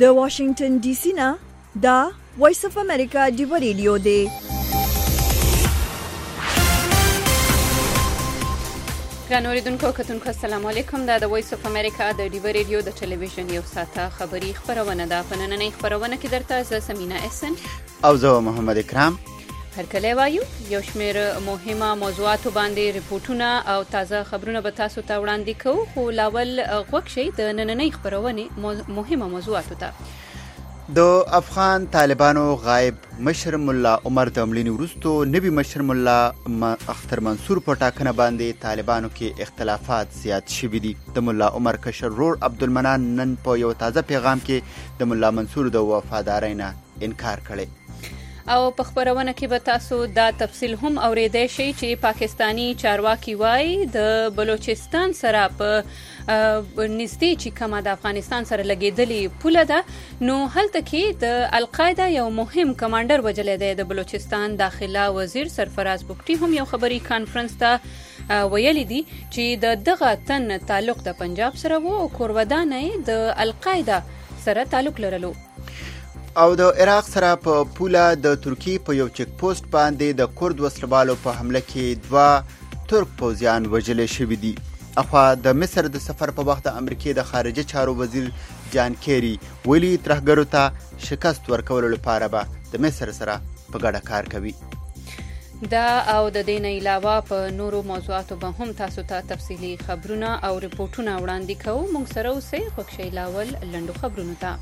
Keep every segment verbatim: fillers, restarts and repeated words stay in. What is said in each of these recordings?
د واشنگټن ډي سي نه دا وایس اف امریکا ډیو ریډیو دی. ګران اوریدونکو کتونکو السلام علیکم. دا د وایس اف امریکا د ډیو ریډیو د ټلویزیون یو ساعته خبری خبرونه ده. په نننۍ خبرونه کې درته زه سمینا احسن او زه محمد اکرام هرکله وایو. یو شمېر مهمه موضوعاتو باندې ریپورتونه او تازه خبرونه به تاسو ته وړاندې کوو، خو لاول غوږ شئ د نننۍ خبرونې مهمه موضوعاتو ته. د افغان طالبانو غایب مشر ملا عمر د مړینې وروسته نوي مشر ملا اختر منصور په ټاکنه باندې طالبانو کې اختلافات زیات شوي دي. د ملا عمر کشر ورور عبدالمنان نن په یو تازه پیغام کې د ملا منصور د وفادارۍ نه انکار کړی. او په خبرونه کې به تاسو دا تفصیل هم اوریدئ شئ چې پاکستانی چارواکي وایي د بلوچستان سره په نږدې چې کومه د افغانستان سره لګېدلې پوله ده، نو هلته کې د القاعده یو مهم کمانډر وژلی دی. د بلوچستان داخله وزیر سرفراز بگټي هم یو خبري کانفرنس ته ویلي دي چې د دغه تن تعلق د پنجاب سره و او کورودان یې د القاعده سره تعلق لرلو. او د عراق سره په پوله د ترکی په یو چک پوسټ باندې د کرد وسلوالو په حمله کې دوه ترک پوځیان وژل شوي دي. اخوا د مصر د سفر په وخت د امریکې د خارجه چارو وزیر جان کیری ویلي ترهګرو ته شکست ورکولو لپاره به د مصر سره په ګډه کار کوي. دا او د دې نه علاوه په نورو موضوعاتو به هم تاسو ته تفصیلي خبرونه او ریپورتونه وړاندې کوو. موږ سره اوسئ. خوږ شئ لاول لنډو خبرونو ته.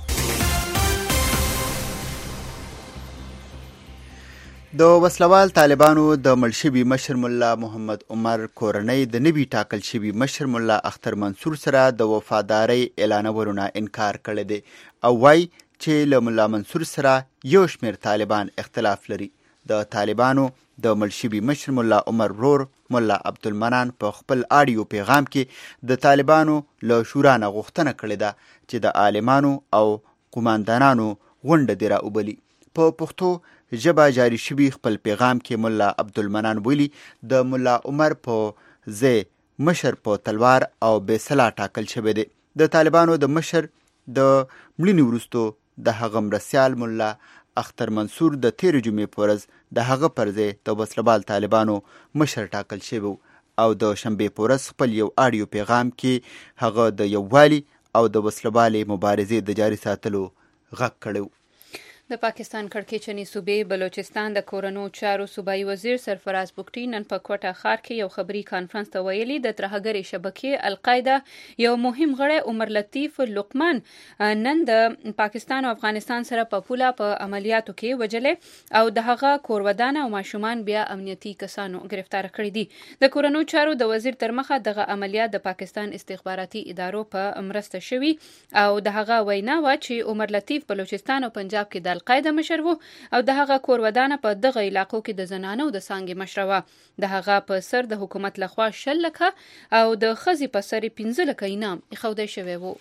د وسلوال طالبانو د مړ شوي مشر ملا محمد عمر کورنۍ د نوي ټاکل شوي مشر ملا اختر منصور سره د وفادارۍ اعلانولو نه انکار کړی دی او وایي چې له ملا منصور سره یو شمېر طالبان اختلاف لري. د طالبانو د مړ شوي مشر ملا عمر ورور ملا عبدالمنان په خپل آډیو پیغام کې د طالبانو له شورا نه غوښتنه کړې ده چې د عالمانو او قوماندانانو غونډه دې راوبلي. په پښتو ژبه جاری شوي خپل پیغام کې ملا عبدالمنان ویلي د ملا عمر په ځای مشر په تلوار او بیسلا ټاکل شوی دی. د طالبانو د مشر د مړینې وروسته د هغه مرستیال ملا اختر منصور د تېرې جمعې په ورځ د هغه پر ځای د وسلوال طالبانو مشر ټاکل شوی او د شنبې په ورځ خپل یو آډیو پیغام کې هغه د یووالي او د وسلوالې مبارزې د جاري ساتلو غږ کړی. د پاکستان کړکېچنې صوبې بلوچستان د کورنو چارو صوبایي وزیر سرفراز بگټي نن په کوټه ښار کې یو خبري کانفرنس ته ویلي د ترهګرې شبکې القاعده یو مهم غړی عمر لطیف لقمان نن د پاکستان او افغانستان سره په پوله په عملیاتو کې وژلی او د هغه کورودان او ماشومان بیا امنیتي کسانو گرفتار کړي دي. د کورنو چارو د وزیر تر مخه دغه عملیات د پاکستان استخباراتي ادارو په مرسته شوي او د هغه وینا وه چې عمر لطیف بلوچستان او پنجاب کې د القاعده مشر و او د هغه کورودانه په دغه علاقو کې د زنانو د څانګې مشره وه. د هغه په سر د حکومت لخوا شل لکه او د ښځې په سر پنځه لکه انعام ایښودی شوی و.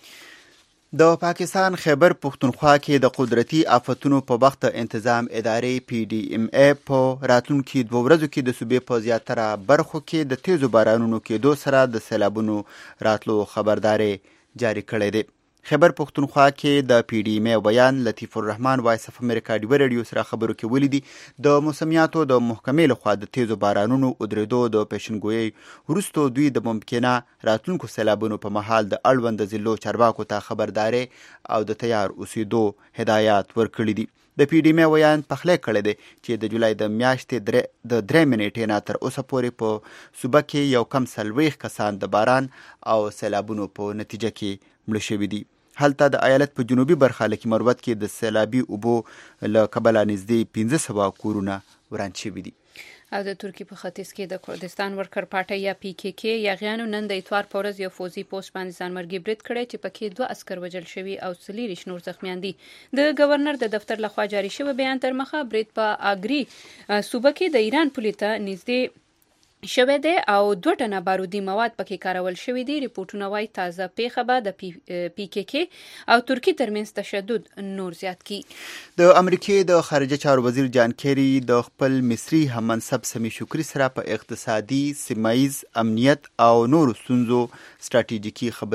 د پاکستان خیبر پښتونخوا کې د قدرتي آفتونو په وخت انتظام ادارې پی ډي ایم ای په راتلونکي دوه ورځو کې د صوبې په زیاتره برخو کې د تیزو بارانونو کېدو سره د سیلابونو راتلو خبرداری جاری کړی دی. خیبر پښتونخوا کې د پی ډي ایم ای ویان لطیف الرحمن وایس اف امریکا ډیو ریډیو سره خبرو کې ویلي دي د موسمیاتو د محکمې لخوا د تیزو بارانونو ودرېدو د پیشنګویۍ وروسته دوی د ممکنه راتلونکو سیلابونو په مهال د اړوند ضلعو چارواکو ته خبرداری او د تیار اوسېدو هدایات ورکړي دي. د پی ډي ایم ای ویان پخلی کړی دی چې د جولای د میاشتې د درې منېټې نه تر اوسه پورې په صوبه کې یو کم څلوېښت کسان د باران او سیلابونو په نتیجه کې مړه شوي دي. هلته د ایالت په جنوبي برخه لکه مروت کې د سیلابي اوبو له کبله نږدې پنځه سوه کورونه وران شوي دي. او د ترکیې په ختیځ کې د کردستان ورکر پارټۍ یا پی کې کې یاغیانو نن د اتوار په ورځ یو فوزي پوسټ باندې ځانمرګي برید کړی چې پکې دوه عسکر وژل شوي او څلېرویشت نور زخمیان دي. د گورنر د دفتر لخوا جاري شوی بیان تر مخه برید په اګري صوبه کې د ایران پولې ته نږدې شوی دی او دوه ټنه بارودي مواد پکې کارول شوي دي. ریپورټونه وایي تازه پیښه به د پی کې کې او ترکي ترمنځ تشدد نور زیات کی. د امریکې د خارجه چارو وزیر جان کیری د خپل مصري هممنصب سمی شکری سره په اقتصادي، سیمه ییز امنیت او نورو ستونزو ستراتیژیکي خبرې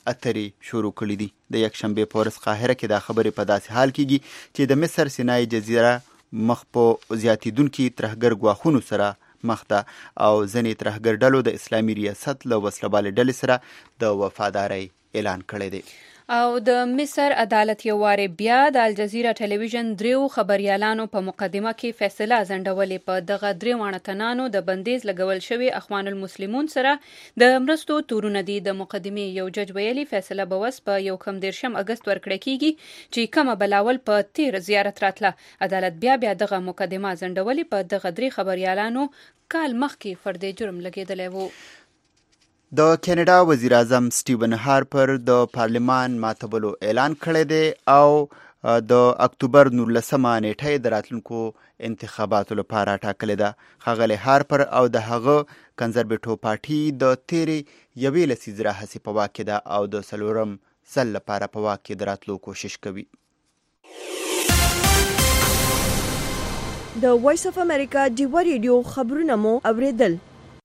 اترې شروع کړي دي. د یکشنبې په ورځ قاهره کې دا خبرې په داسې حال کېږي چې د مصر سینای جزیره مخ په زیاتېدونکي ترهګر ګواښونو سره مخ ده او ځینې ترهګر ډلو د اسلامي ریاست له وسلوالې ډلې سره د وفادارۍ اعلان کړی دی. او د مصر عدالت یو وارې بیا د الجزیره ټلویزیون دریو خبریالانو په مقدمه کې فیصله ځنډولې. په دغه درې واړه تنانو د بندیز لګول شوی اخوان المسلمون سره د مرستو تورونه دي. د مقدمې یو جج ویلي فیصله به وس په یو کم دېرشم اګست ورکړی کیږي چې کومه بلاول په تیر زیارت راتله. عدالت بیا بیا دغه مقدمه ځنډولې. په دغه درې خبریالانو کال مخکې فرد جرم لګېدلی وو. د کینیډا وزیر اعظم سټیون هارپر د پارلمان ماتولو اعلان کړی دی او د اکتوبر نولسمه نیټه د راتلونکو انتخاباتو لپاره ټاکلې ده. ښاغلی هارپر او د هغه کنزرویټو پارټي د تیرې یوې لسیزې راهیسې په واک کې ده او د څلورم ځل لپاره په واک کې د راتلو کوشش کوي. د وایس اف امریکا ډیوه ریډیو خبرونه مو اوریدل.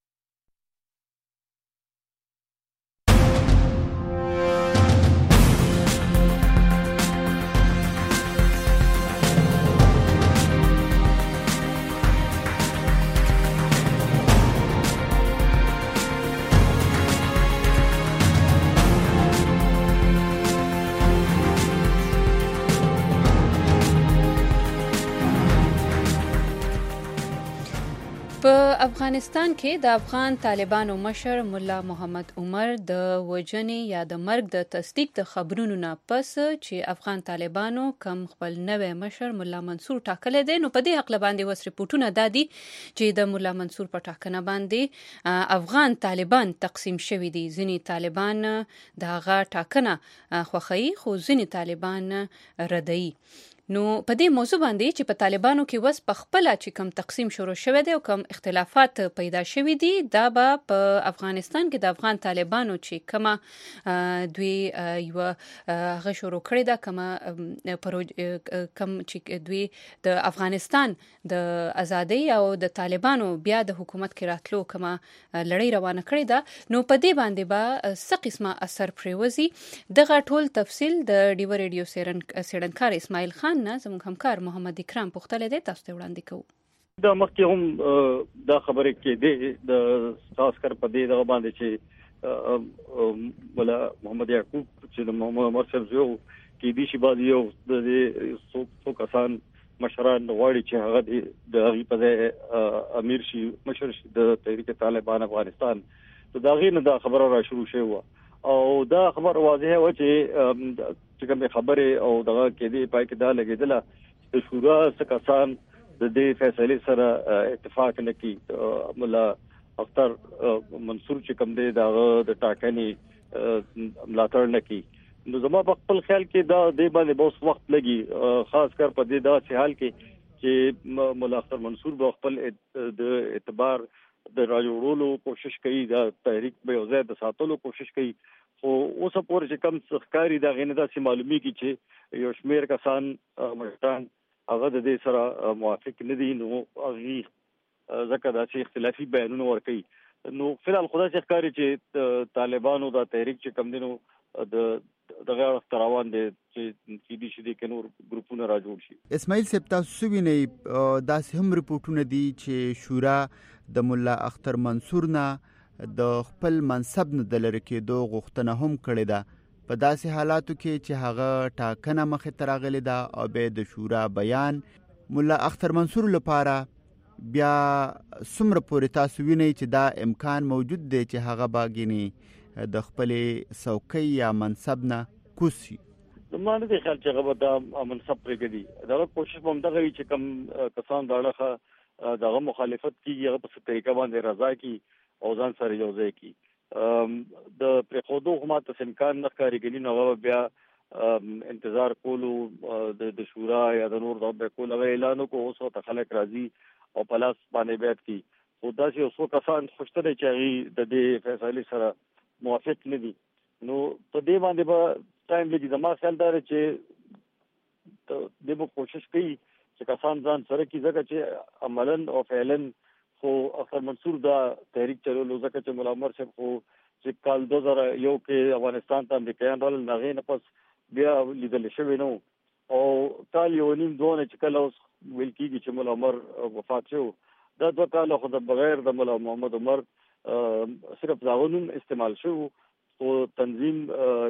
په افغانستان کې د افغان طالبانو مشر ملا محمد عمر د وژنې یا د مرګ د تصدیق د خبرونو نه پس چې افغان طالبانو کم خپل نوی مشر ملا منصور ټاکلی دی، نو په دې حق باندې وس ریپورټونه دادي چې د ملا منصور په ټاکنه باندې افغان طالبان تقسیم شوي دي. ځینې طالبان د هغه ټاکنه خوښوي خو ځینې طالبان ردوي. نو په دې موضوع باندې چې په طالبانو کې وس په خپل چې کم تقسیم شروع شوی دی او کم اختلافات پیدا شوي دي، دا به په افغانستان کې د افغان طالبانو چې کما دوی یو هغه شروع کړی دا کما کم چې دوی د افغانستان د ازادۍ او د طالبانو بیا د حکومت کې راتلو کما لړۍ روانه کړی دا، نو په دې باندې به څه قسمه اثر پریوزي. دغه ټول تفصیل د ډیوه ریډیو څېړنکار اسماعیل خان نه زموږ همکار محمد اکرام پوښتلی دی، تاسو ته وړاندې کوو. دا مخکې هم دا خبرې کېدې د خاص کر په دې دغه باندې چې ولا محمد یعقوب چې د محمد عمر صاحب زوی کې دي شي بعض یو د څو کسان مشران غواړي چې هغه د هغې په ځای امیر شي، مشر شي د تحریک طالبان افغانستان. نو د هغې نه دا خبره را شروع شوې وه او دا خبر واضح و چې چې کومې خبرې او دغه کېدې پای کې دا لګېدله د شورا څه کسان د دې فیصلې سره اتفاق نه کړي. ملا اختر منصور چې کوم دی د هغه د ټاکنې ملاتړ نه کړي. نو زما په خپل خیال کې دا دې باندې به اوس وخت لګي، خاص کر په دې داسې حال کې چې ملا اختر منصور به خپل د اعتبار د راجوړولو کوشش کوي، د تحریک به یو ځای د ساتلو کوشش کوي، خو اوس پورې چې کم ښکاري دا غینه داسې معلومیږي چې یو شمېر کسان مشران هغه د دې سره موافق نه دي، نو هغوی ځکه داسې اختلافي بیانونه ورکوي. نو فلحال خو داسې ښکاري چې طالبانو دا تحریک چې کوم دی نو د دغه اړخ روان دی چې کیدای شي د نور ګروپونه را جوړ شي. اسماعیل صاحب، تاسو وینئ داسې هم ریپورټونه دي چې شورا د ملا اختر منصور نه د خپل منصب نه د لرې کېدو غوښتنه هم کړې ده، په داسې حالاتو کې چې هغه ټاکنه مخې ته راغلې ده او بیا د شورا بیان ملا اختر منصور لپاره بیا څومره پورې تاسو وینئ چې دا امکان موجود دی چې هغه به ګینې د خپلې څوکۍ یا منصب نه کوز شي؟ زما نه دی خیال چې هغه به دا منصب پرېږدي. دغه کوشش به همدغه وي چې کوم کسان د اړخه دغه مخالفت کیږي هغه په څه طریقه باندې رضا کړي او ځان سره یو ځای کړي. د پرېښودو خو ماته امکان نه ښکاري، ګنې نو هغه بیا انتظار کولو د شورا یا د نور د کول هغه اعلان وکړو، اوس ورته خلک راځي او په لاس باندې بیعت کړي. خو داسې یو څو کسان خوشته دی چې هغوی د دې فیصلې سره موافق نه دي. نو په دې باندې به ټایم لګي. زما خیال دا دی چې دې به کوشش کوي چې کسان ځان سره کړي، ځکه چې عملاً او فعلاً خو اختر منصور دا تحریک چلولو، ځکه چې ملا عمر صاحب خو چې کال دوه زره یو کې افغانستان ته امریکایان رال نغې نه پس بیا لیدل شوی نو او کال یو نیم دوه چې کله اوس ویل کېږي چې مولا عمر وفات شو دا دوه کال خو د بغیر د مولا محمد عمر صرف داغونم استعمال شو او تنظیم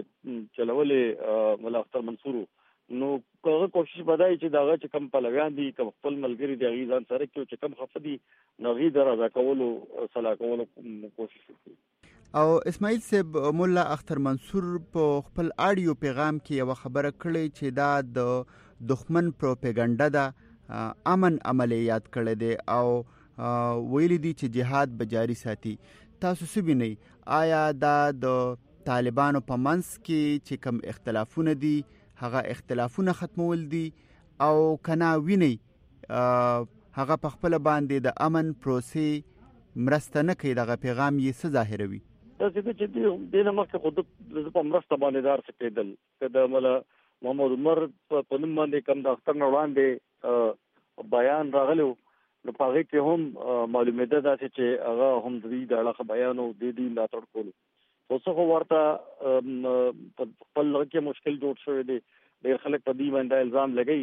چلولې مولا اختر منصور نو هغه کوشش بدای چې داغه چې کم پلویان دي کم خپل ملګری دی غي ځان سره کې چې کم خفدي نغې درازه کولو صلاح کولو کوشش وکړي. او اسماعیل صاحب مولا اختر منصور په خپل آډیو پیغام کې یو خبره کړې چې دا د دښمن پروپاګاندا ده امن عملیات کړي دي او ویلي دي چې جهاد به جاری ساتي. تاسو څه وینئ آیا دا د طالبانو په منځ کې چې کم اختلافونه دي هغه اختلافونه ختمول دي او کنا ویني هغه په خپل باندې د امن پروسې مرسته نه کوي دغه پیغام یې څه ظاهروي؟ دا چې د دې مخکې خود په مرسته باندې دار څه کېدل کله مولا محمد عمر په نوم باندې کم د اختر نه وړاندې بیان راغلو نو په هغه کې هم معلومه ده چې هغه هم د دې د علاقه بیان او د دې ملاتړ کولو اوسه ورته خپل لږه مشکل جوړ شوی دی. ډېر خلک په دې باندې الزام لګي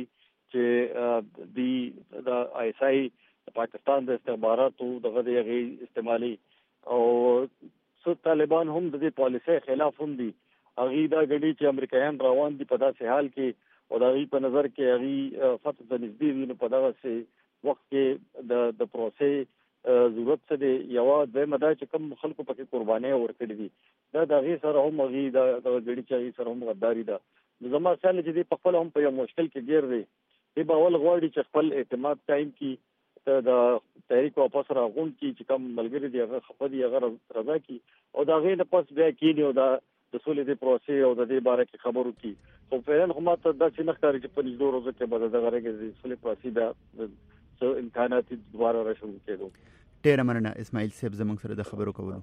چې د د آی ایس آی پاکستان د استخباراتو دغه دی استعمالي او څو طالبان هم د دې پالیسۍ خلاف هم دي. هغه دا غړي چې امریکایان روان دي په داسې حال کې او دا غي په نظر کې هغه فتح د نږدې ویني په دغه سي وخت کې د د پروسې ضرورت څه دی یو د مدا چې کوم خلکو پکې قرباني ورکړي دي دا د غي سره هم غي د غړي چې سره هم غداري ده. زما سره چې په خپل هم په یو مشکل کې ګیر دي دی په اول غواړي چې خپل اعتماد قائم کړي د تحریک واپس راغون کی چې کوم ملګری دی هغه خپدي هغه رضا کی او دا غي نه پس بیا کینی او دا د سولې د پروسې او د دې باره کې خبرو کی خو فعلا هم ته دا چې نختاري چې په دې ورځو کې به دا غره کې د سولې پروسې دا څو امکانات دوباره راشو کېدو. ډېر مننه اسماعیل صاحب زموږ سره د خبرو کولو.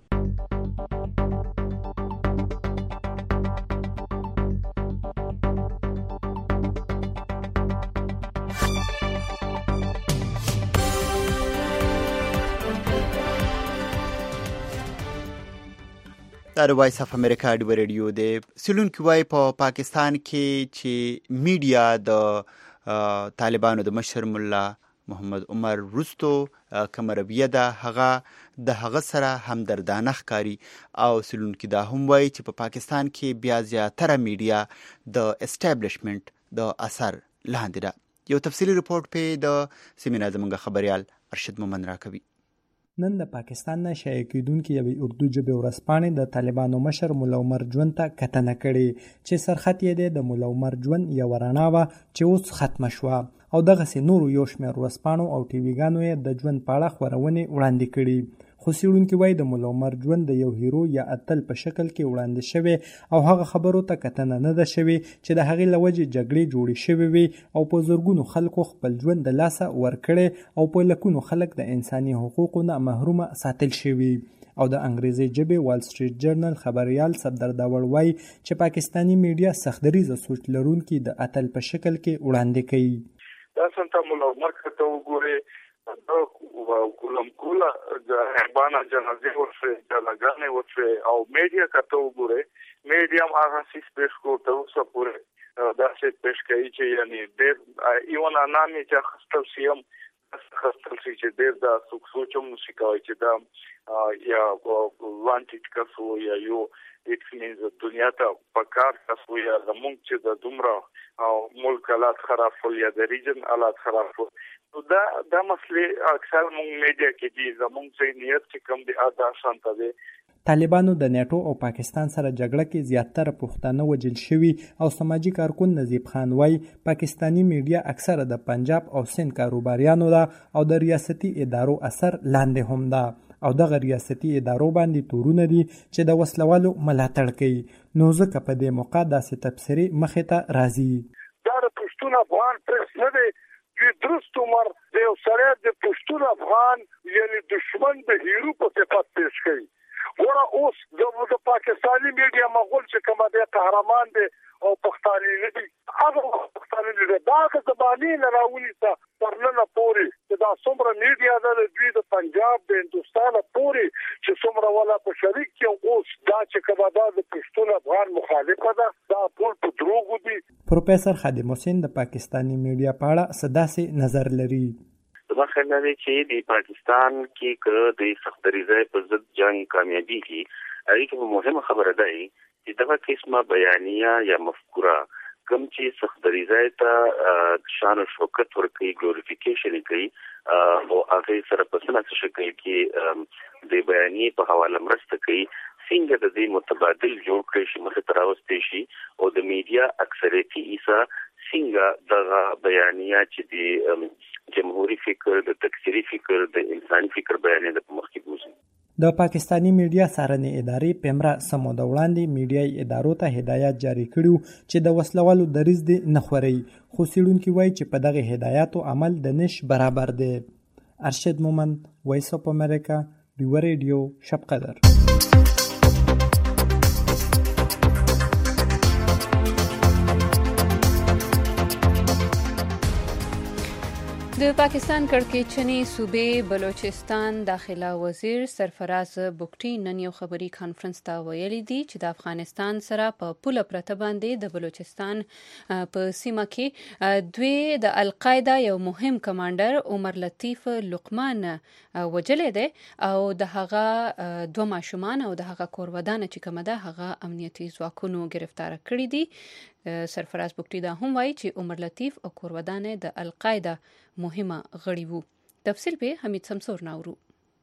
دا د وایس اف امریکا د ریډیو د سلون کوي په پاکستان کې چې میډیا د طالبانو د مشر مولا محمد عمر رستو کمرویه ده هغه د هغه سره همدردانه ښکاري او سلون کې دا هم وایي چې په پاکستان کې بیا زیاتره میډیا د اسټابلیشمنت د اثر لاندې ده. یو تفصیلی رپورټ په د سیمینار زموږ خبريال ارشد مومن راکوي. نن د پاکستان نه شایع کېدونکې یوې اردو ژبې ورځپاڼې د طالبانو مشر مولا عمر ژوند ته کتنه کړې چې سرخط یې دی د مولا عمر ژوند یوه رڼا وه چې اوس ختمه شوه او دغسې نورو یو شمېر ورځپاڼو او ټي ویګانو یې د ژوند په اړه خپرونې وړاندې کړي. خو څېړونکي وایي د مولا عمر ژوند د یو هیرو یا اتل په شکل کې وړاندې شوی او هغه خبرو ته کتنه نه ده شوې چې د هغې له وجې جګړې جوړې شوې وي او په زرګونو خلکو خپل ژوند د لاسه ورکړی او په لکونو خلک د انساني حقوقو نه محرومه ساتل شوي. او د انګریزي ژبې وال سټریټ جرنل خبريال صدر داور وایي چې پاکستانی میډیا سختدریزه سوچ لرونکي د اتل په شکل کې وړاندې کوي. دا څنګه مولا عمر ته وګورئ دا کوم کوله د هبانه جنازه ورسره د لګانې ورسره او میډیا کته وګورئ میډیا هغه سیس پیش کوته اوسه پورې دا څه پیش کوي چې یعنی د ایون انامي چې خپل سیم خپل چې د دا سوچوم نشي کوي چې دا یا وانټیټ کسو یا یو it means دنیا ته پکار تاسو یا زمونږ چې د دومره او ملک حالات خراب شول یا د ریجن حالات خراب شول نو دا دا مسلې اکثر مونږ میډیا کې دي زمونږ چې نیت چې کم دي ادا شانته دي. طالبانو د نیټو او پاکستان سره جګړه کې زیاتره پښتانه وژل شوي او سماجی کارکون نظیب خان وایي پاکستانی میډیا اکثره د پنجاب او سند کاروباریانو ده او د ریاستي ادارو اثر لاندې هم ده او دغه ریاستي ادارو باندې تورونه دي چې د وسلوالو ملاتړ کوي. نو ځکه په دې موقع داسې تبصرې مخې ته راځي. دا د پښتون افغان پرس نه دی چې درست عمر د یو سړی د پښتون افغان یعنی دشمن د هیرو په صفت پیش کوي ورا اوس د پاکستاني میډیا مغول چې کومه د قهرمان دي او پښتاني دي هغه پښتاني دي دا د زماني نه راولي ته پرنه پوري دا څومره میډیا د دوی د پنجاب د هندستان پوري چې څومره ولا په شریک کې اوس دا چې کومه دا د پښتون افغان مخالفه ده دا ټول په دروغ دي. پروفیسور خادم حسین د پاکستاني میډیا په اړه سداسي نظر لري. زما خیال دی چې د پاکستان کې که د سختدریزۍ په ضد جنگ کامیابی کی اړیکه مهمه خبره ده چې دغه قسمه بیانیه یا مفکوره کوم چې سختدریزۍ ته شان او شوکت ورکوي ګلوریفیکیشن کوي او هغه سره په څه شکل کې د بیانیه په حواله مرسته کوي څنګه د دې متبادل جوړ کړي شي مخه تراوستي شي او د میډیا اکثریتي ایسا څنګه دغه بیانیه چې د جمهوریت فکر د تکثیری فکر د انساني فکر بیانیه د مخ کې بوزي. د پاکستاني میډیا څارنې ادارې پیمرا سموده وړاندې میډیاي ادارو ته هدایت جاری کړیو چې د وسلوالو دریځ دې نه خوري خو څېړونکي وایي چې په دغه هدایاتو عمل د نش برابر دی. ارشد مومند، وایس اف امریکا، ډیو ریډیو، شب قدر. د پاکستان کړکېچنې صوبې بلوچستان داخله وزیر سرفراز بوګټي نن یو خبري کانفرنس ته ویلي دي چې د افغانستان سره په پوله پرته باندې د بلوچستان په سیمه کې دوی د القاعده یو مهم کمانډر عمر لطیف لقمان وجلې دی او د هغه دوه ماشومان او د هغه کورودانه چې کومه ده هغه امنیتي ځواکونو گرفتار کړي دي. سرفراز بوګټي دا هم وایي چې عمر لطیف او کورودانه د القاعده مهمه غړي وو. تفصیل به حمید سمسور ناورو.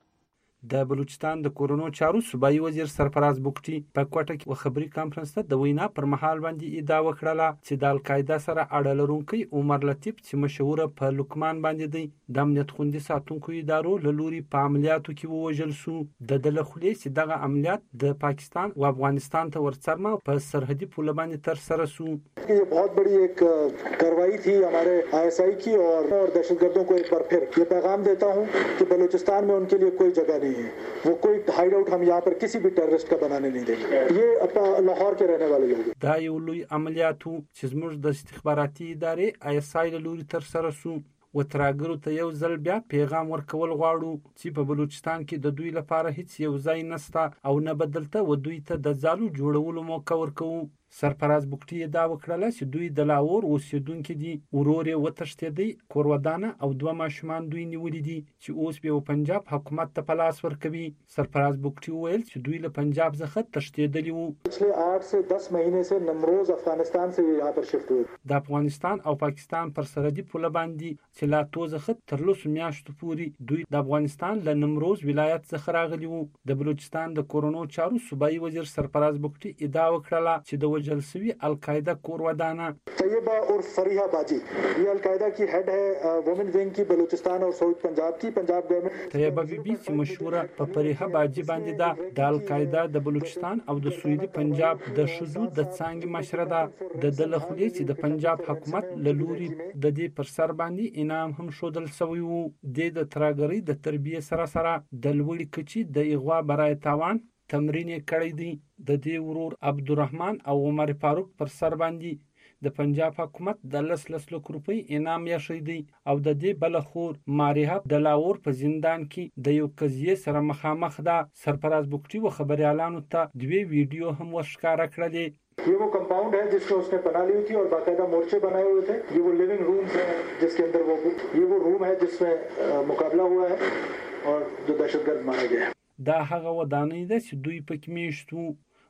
د بلوچستان د کورونو چارو صوبایي وزیر سرفراز بوګټي په کوټه کې خبري کانفرنس ته د وینا پر مهال باندې ادعا وکړه چې د القاعده سره اړه لرونکي عمر لطیف چې مشهور په لقمان باندې دی د امنیت خوندي ساتونکو ادارو له لوري په عملیاتو کې ووژل شو. د دلخلي چې دغه عملیات د پاکستان او افغانستان ته ورڅرمه په سرحدي پوله باندې تر سره شو. یہ بہت بڑی ایک کارروائی تھی ہمارے آئی ایس آئی کی اور دہشت گردوں کو ایک بار پھر یہ پیغام دیتا ہوں کہ بلوچستان میں ان کے لیے کوئی جگہ نہیں ہے. وہ کوئی ہائیڈ آؤٹ ہم یہاں پر کسی بھی ٹیررسٹ کا بنانے نہیں دیں گے. یہ لاہور کے رہنے والے لوگ دا یو لوی عملیاتو چې زموږ د استخباراتي ادارې آی اس آی له لوري تر سره شو. وتراګرو ته یو ځل بیا پیغام ورکول غواړو چې په بلوچستان کې د دوی لپاره هیڅ یو ځای نشته او نه بدلته و دوی ته د ځالو جوړولو موقع ورکوو. سرفراز بوګټي ادعا وکړه چې دوی د لاهور اوسېدونکي دي، ورور یې وتښتېدی، کورودانه او دوه ماشومان دوی نیولي دي چې اوس به پنجاب حکومت ته په لاس ورکوي. سرفراز بوګټي وویل چې دوی له پنجاب څخه تښتېدلي وو. پچھلے آٹھ سے دس مہینے سے نمروز افغانستان سے یہاں پر شفٹ ہوئے. د افغانستان او پاکستان پر سرحدي پوله باندې چې لا تو څخه تر لسو میاشتو پورې دوی د افغانستان له نمروز ولایت څخه راغلي وو. د بلوچستان د کورونو چارو صوبایي وزیر سرفراز بوګټي ادعا وکړه چې د جلسوی القاعده کورودانه طیبہ اور فریحہ باجی یہ القاعده کی ہیڈ ہے وومن ونگ کی بلوچستان اور سعود پنجاب کی پنجاب گورنمنٹ. طیبہ بی بی چې مشهوره په فریحہ باجی باندې ده د القاعده د بلوچستان او د سعودي پنجاب د شذو د څنګه مشره ده. د دلخلي چې د پنجاب حکومت له لوري د دې پر سر باندې انعام هم شودل شوی وو. د تراګری د تربیه سره سره د لوړی کچي د اغوا برای تاوان تمرین کړی دی. د دې ورور عبدالرحمن او عمر فاروق پر سر باندې د پنجاب حکومت د لس لس لک روپۍ انعام یې شوی دی او د دې بل خور ماریه د لاهور په زندان کې د یو قضیې سره مخامخ ده. سرفراز بوګټي و خبريالانو ته دوی ویډیو هم ورښکاره کړلې. یہ وہ کمپاؤنڈ ہے جس میں اس نے پناہ لی ہوئی تھی اور باقاعدہ مورچے بنائے ہوئے تھے. یہ وہ لیونگ رومز ہیں جس کے اندر وہ یہ وہ روم ہے جس میں مقابلہ ہوا ہے اور جو دہشت گرد مارا گیا ہے. دا هغه ودانۍ ده چې دوی پکې میشتو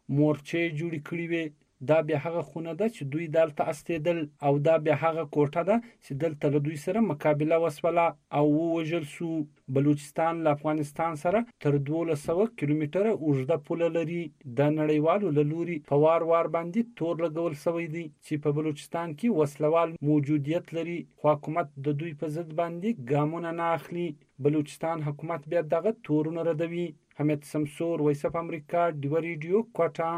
مورچې جوړې کړې وې. دا بیا هغه خونه ده چې دوی دلته استېدل او دا بیا هغه کوټه ده چې دلته له دوی سره مقابله وسوله او ووژل شو. بلوچستان له افغانستان سره تر دولس سوه کیلومتره اوږده پوله لري. د نړیوالو له لوري په وار وار باندې تور لګول شوی دی چې په بلوچستان کې وسلوال موجودیت لري خو حکومت د دوی په ضد باندې ګامونه نه اخلي. بلوچستان حکومت بیا دغه تورونه ردوي. حمید سمسور، وایس اف امریکا، ډیو ریډیو، کوټه.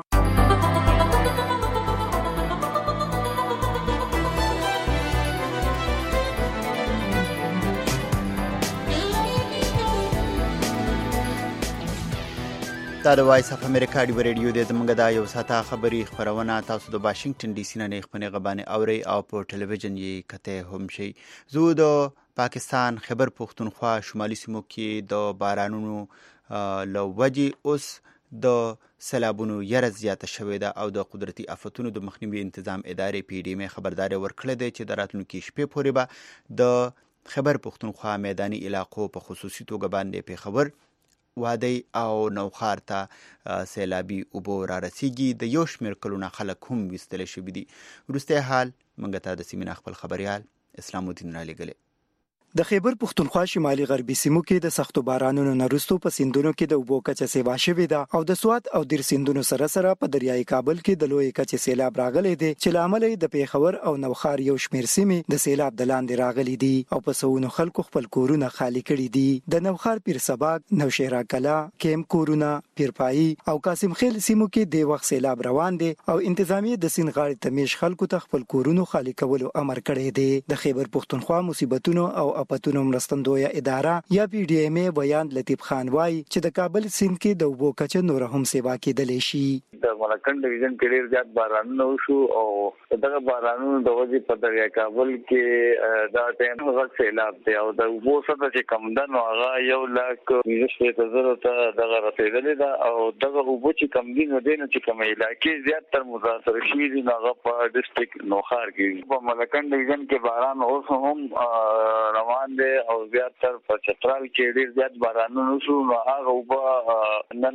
دا د وایس اف امریکا ډیو ریډیو د زمونږ د یو ساعته خبري خبرونه تاسو د واشنگټن ډي سي نه خپنه غبانه اوري او په ټلویزیون یې کته هم شي. زه د پاکستان خیبر پختونخوا شمالي سیمو کې د بارانونو لوجي اوس د سیلابونو یره زیاته شوې ده او د قدرتي آفتونو د مخنیوي تنظیم ادارې پی ډی ام خبرداري ورکړه ده چې د راتلونکي شپې پورې به د خیبر پختونخوا میداني علاقو په خصوصي توګه باندې په خبر وادي او نوخار ته سیلابي اوبو را رسیږي. د یو شمېر کلونه خلک هم ویستل شوي دي. وروستی حال موږ ته د سیمې خپل خبريال اسلام الدین را لېږلی. د خیبر پختونخوا شمالي غربي سیمو کې د سختو بارانونو نه وروسته په سیندونو کې د اوبو کچه سیوا شوې ده او د سوات او دیر سیندونو سره سره په دریای کابل کې د لوی کچه سیلاب راغلی دی چې لامل د پیښور او نوخار یو شمېر سیمې د سیلاب د لاندې راغلي دي او په سونو خلکو خپل کورونه خالی کړي دي. د نوخار پیر سباق، نوشهرا کلا، کیم کورونه، پیرپایی او قاسم خیل سیمو کې د وخت سیلاب روان دي او انتظامیه د سین غاړې تمیش خلکو ته خپل کورونه خالی کولو امر کړی دی. د خیبر پختونخوا مصیبتونو او اپتونو مرستندویه اداره یا پی ډی ام بیان لطیف خان وای چې د کابل سیند کې د اوبو کچه نور هم سیوا کېدلی شي. د ملکن ډیویژن کې ډیر زیات بارانونه وشو او دغه بارانونو د وجې په دریای کابل کې دا ټیم غږ سیلاب دی او د اوبو سطح چې کم ده نو هغه یو لاک ویش په زرو ته دغه رسیدلې ده او دغه اوبو چې کم دي نو دینه چې کوم علاقې زیات تر متاثر شوي دي هغه په ډسټریکټ نوخار کې په ملکن ډیویژن کې باران اوس هم روان دی او زیات تر په چترال کې ډیر زیات بارانونه شو نو هغه اوبه نن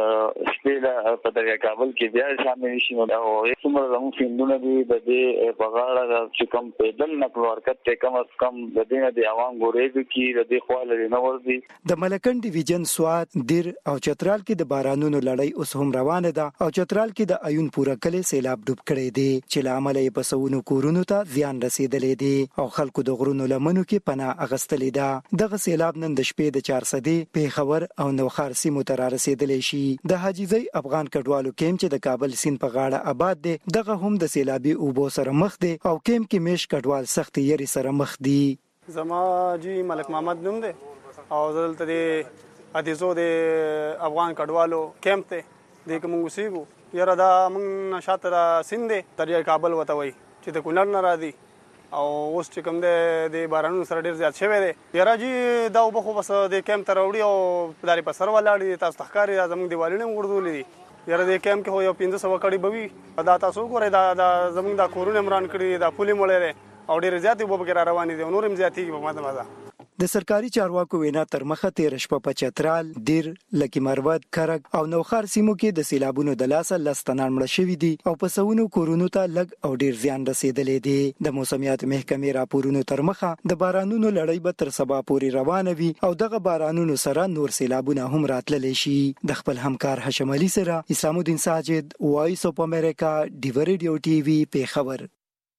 شپې په دریای کابل کې بیا شامل شي او څومره زموږ سیندونه دي د دې په غاړه چې کوم پیدل نقل حرکت ته کم از کم د دې نه د عوام ګورېږي چې د دې خوا لري نه ورځي. د ملکن ډیویژن سوات، دیر او چترال کې د بارانونو لړۍ اوس هم روانه ده او چترال کې د ایون پورا کلی سیلاب ډوب کړی دی چې لامل یې په سونو کورونو ته زیان رسیدلې دي او خلکو د غرونو لمنو کې پناه اغستلې ده. دغه سیلاب نن د شپې د چار صدې پیښور او نوخار سیمو ته را رسیدلې شي. د حاجی افغان کډوالو کیم چې د کابل سیند په غاړه آباد دی دغه هم د سیلابي اوبو سره مخ دی او کیم کې میش کډوال سخت یری سره مخ دي. زما جی ملک محمد نوم دی او دلته د ادیزو د افغان کډوالو کیمپ ته د کوم وسیګو یره دا موږ نشاته را سیند دی دریای کابل وته وای چې د کونړ نه را دي او اوس چې کوم د بارانونو سره ډیر زیات شوی دی. یاره جی دا اوبه خو بس د کیمپ ته راوړي او پلارې په سر ولاړ دي تاسو تخکاري زموږ دیوالونه وګرځولې دي. یاره د کیمپ کې خو یو پنځه سوه کړي به وي دا تاسو وګورئ دا زموږ دا کورونه مران کړي دا پولې مړې او ډېرې زیاتې اوبه پکې را روانې دي او نور هم زیاتېږي په مزه مزه. د سرکاري چارواکو وینا تر مخه تېره شپه په چترال، دیر، لکی مروت، کرک او نوخار سیمو کې د سیلابونو د لاسه لس تنان مړه شوي دي او په سونو کورونو ته لږ او ډیر زیان رسیدلی دی. د موسمیات محکمې راپورونو تر مخه د بارانونو لړۍ به تر سبا پورې روانه وي او دغه بارانونو سره نور سیلابونه هم راتللی شي. د خپل همکار هاشم علي سره اسلام الدین ساجد، وایس اف امریکا، ډیو ریډیو ټي وي، پیښور.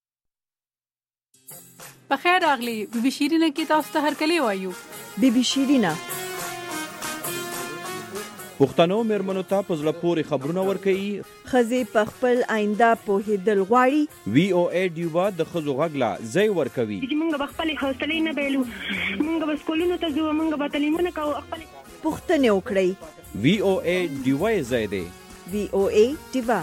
بخیر راغلی بی بی شیرینه کې تاسو ته هرکلی وایو. بی بی شیرینه پښتنو میرمنو ته په زړه پورې خبرونه ورکوي. ښځې په خپل آینده پوهېدل غواړي. وی او ای ډیوبا د ښځو غږ لا ځای ورکوي. موږ به خپلې حوصلې نه بایلو، موږ به سکولونو ته ځو، موږ به تعلیمونه کوو، خپلې پوښتنې وکړئ. وی او ای ډیوبا یې ځای دی. وی او ای ډیوبا.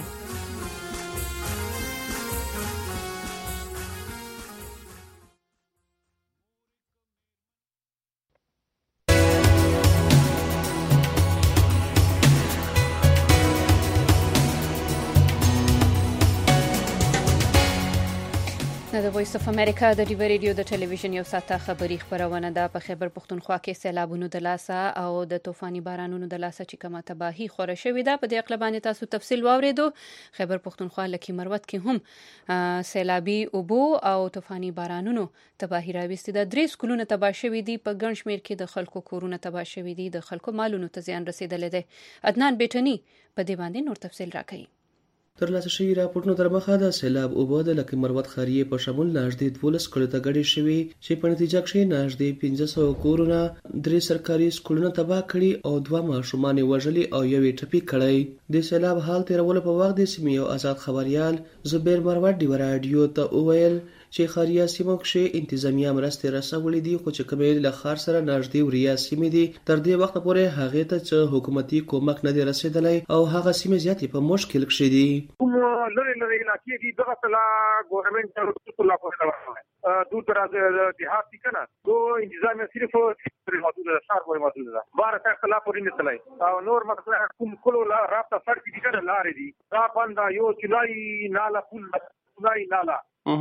د وایس اف امریکا د ډیو ریډیو د ټلویزیون یو ساعته خبري خبرونه ده. په خیبر پختونخوا کې سیلابونو د لاسه او د طوفاني بارانونو د لاسه چې کومه تباهي خوره شوې ده په دې اقل باندې تاسو تفصیل واوریدو. خیبر پختونخوا لکی مروت کې هم سیلابي اوبو او طوفاني بارانونو تباهي راوستي ده. درې سکولونه تباه شوي دي، په ګڼ شمېر کې د خلکو کورونه تباه شوي دي، د خلکو مالونو ته زیان رسیدلی دی. عدنان بیټني په دې باندې نور تفصیل راکوي. ترلاسه شوي راپورټونو تر مخه د سیلاب اوبه د لکه مروت خاریې په شمول نږدې دولس کلو ته ګډې شوي چې په نتیجه کې نږدې پنځه سوه کورونه، درې سرکاري سکولونه تباه کړي او دوه ماشومان یې وژلي او یو یې ټپي کړی. د سیلاب حال تیرولو په وخت د سیمې یو آزاد خبریال زبیر مروت ډیو راډیو ته وویل چې خاریا سیمو کې انتظامیه مرستې رسولې دي، خو چې کومې له خار سره نږدې وریا سیمې دي تر دې وخت پورې هغه ته چې حکومتي کومک نه دی رسیدلی او هغه سیمې زیاتې په مشکل کې دي. کوم لری لری علاقې دي دغه تلا ګورنمنت رسول الله په اړه دور دراز دیهات دي کنه دو انتظامیه صرف پر موجود ده شهر پورې موجود ده بار ته خلاف پورې نه تلای او نور مثلا کوم کولو لا رابطه سړک دي کنه لارې دي دا پنده یو چلای نالا پول چلای نالا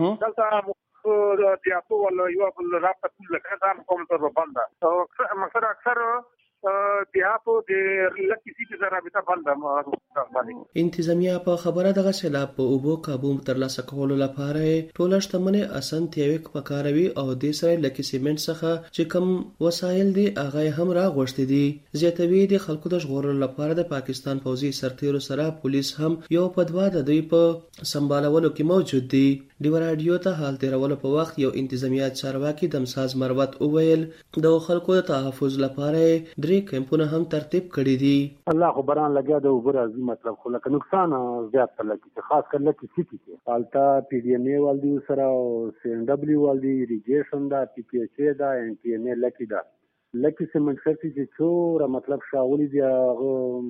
دلته دیاتو ولا یو بل رابطه پول کنه دا کوم تر بنده او مثلا اکثر دیاتو د لکه سیټ زره رابطه بنده باندې انتظامیه په خبره دغه سیلاب په اوبو قابو ترلاسه کولو لپاره ټوله شتمنۍ اسانتیاوي پکاروي او د سره لکه سیمنټ څخه چې کوم وسایل دي هغه هم راغوښتي دي. زیاتوي د خلکو د ژغورلو لپاره د پاکستان پوځي سرتیرو سره پولیس هم یو په دوا د دوی په سمبالولو کې موجود دي. ډیو رادیو ته حال تیرولو په وخت یو انتظامیه چارواکي دمساز مروت اوویل د خلکو د تحفظ لپاره درې کیمپونه هم ترتیب کړي دي. الله خو بران لګیا د اوبر ازي مطلب خو لکه نقصان زیات لکه خاص کر لکه سيتي کې التا پی ډي ام اي والدي سره او سي ان دبليو والدي ریګیشن دا پی پی ایچ اي دا ان ټي ام اي لکه دا لکه سیمنټ خرڅي چې څوره مطلب شاولي دی هغه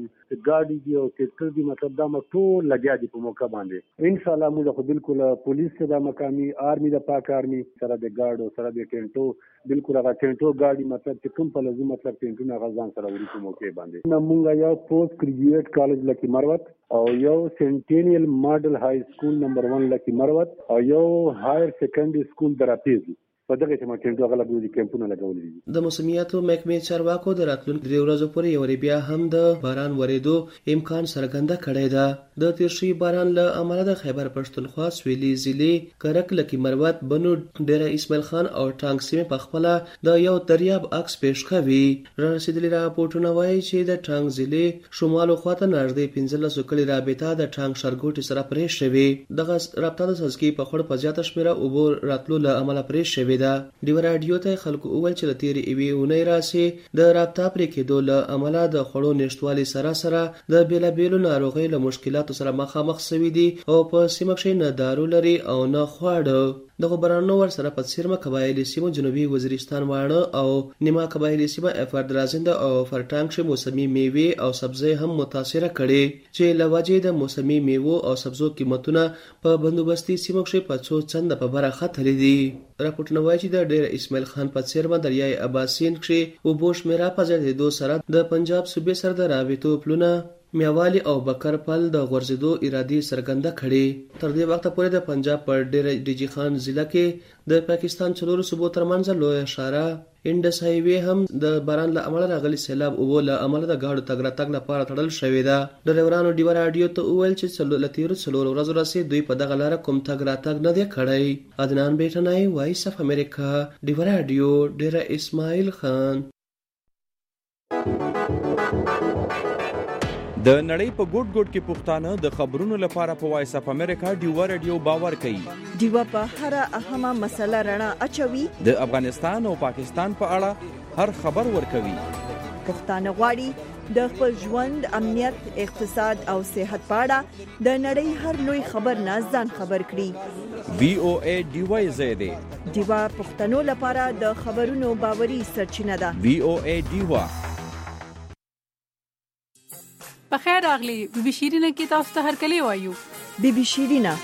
ګاډي دی او ټریکټر دی مطلب دا ټول لګیا دي په موقع باندې ان شاء الله موږ خو بالکل پولیس ته د مقامي آرمي د پاک آرمي سره د ګاډو سره د ټینټو بالکل هغه ټینټو ګاډي مطلب چې کوم په لازم مطلب ټینټو نه غزان سره وري په موقع باندې موږ یو پوسټ ګریجویټ کالج لکه مروت او یو سنټینیل ماډل های سکول نمبر ون لکه مروت او یو هایر سیکنډري سکول دراپیز په دغه چې مکه دوه غلبو دي کیمپونه لګولې دي. د موسمیاتو محکمې چارواکو د راتلونکو درې ورځو پورې یو بیا هم د باران ورېدو امکان څرګنده کړی ده. د تیر شوي باران له امله د خیبر پښتونخوا سویلي ضلع کرک لکي مروت بنو ډیره اسماعیل خان او ټانک سیمې په خپله د یو دریاب عکس پیش کوي. رسیدلي راپورټونه وایي چې د ټانک ضلع شمالو خواته نږدې پنځلسو کلي رابطه د ټانک ښارګوټي سره پرې شوې. دغه رابطه د سزکي په خړ په زیاته شمېره اوبو راتلو له امله پرې شوې ده. ډیو رادیو ته خلکو اول چې لتیری ایوی اونۍ راسي د رابطه پرې کېدو له امله د خړو نشټوالي سره سره د بیلابیلو ناروغۍ له مشکلاتو سره مخامخ شوي دي او په سیمه کې نه دارو لري او نه خواړه. دغه برانو ور سره په څیرمه قبایلی سیمه جنوبي وزیرستان واڼه او نیمه قبایلی سیمه افردرازنده او فرټانګ شه موسمي میوه او سبزی هم متاثر کړي چې لواجه د موسمي میوه او سبزو قیمتونه په بندوبستي سیمه کې په څو چنده په برخه تللي دي. راپورټونه وایي چې د ډیر اسماعیل خان په څیرمه دریای اباسین کې او بوش میرا په ځای د سره د پنجاب صوبې سره د رابطو پلونه میاوالی او بکر پل د غورځېدو ارادي څرګنده کړي. تر دې وخته پورې د پنجاب پر ډیر ډیجی خان ضلع کې د پاکستان څلورو صوبو ترمنځ لوی اشاره انډس هایوي هم د باران له امله راغلي سیلاب او له امله د گاډو تګ راتګ لپاره تړل شوې ده. ډرایورانو ډیو رادیو ته وویل چې څلور لتیرو څلور ورځې راسي دوی په دغه لار کوم تګ راتګ نه دی کړی. عدنان بیٹنای وایس اف امریکا ډیو رادیو ډیر اسماعیل خان. د نړۍ په ګوټ ګوټ کې پښتانه د خبرونو لپاره په وایس اف امریکا ډیو رادیو باور کوي. ډیو په هر اهمه مسله رڼا اچوي. د افغانستان او پاکستان په اړه هر خبر ورکوي. پښتانه غواړي د خپل ژوند امنیت اقتصاد او صحت په اړه د نړۍ هر لوی خبر نه ځان خبر کړي. وی او ای ډیو زیاده ډیو پښتنو لپاره د خبرونو باوري سرچینه ده. وی او ای ډیو. په خیر راغلی بي بي شيرینه کې تاسو ته هر کلی وایو. بي بي شيرینه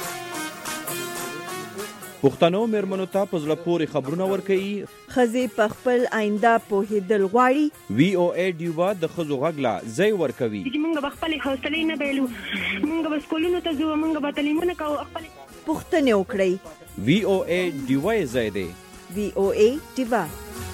پښتنو مېرمنو ته په زړه پورې خبرونه ورکوي. ښځې په خپل آینده پوهېدل غواړي. وی او ای ډیو د ښځو غږ له ځای ورکوي. موږ به خپلې حوصلې نه بایلو، موږ به سکولونو ته ځو، موږ به تعلیمونه کوو. پوښتنې وکړئ. وی او ای ډیو ځای دی. وی او ای ډیو.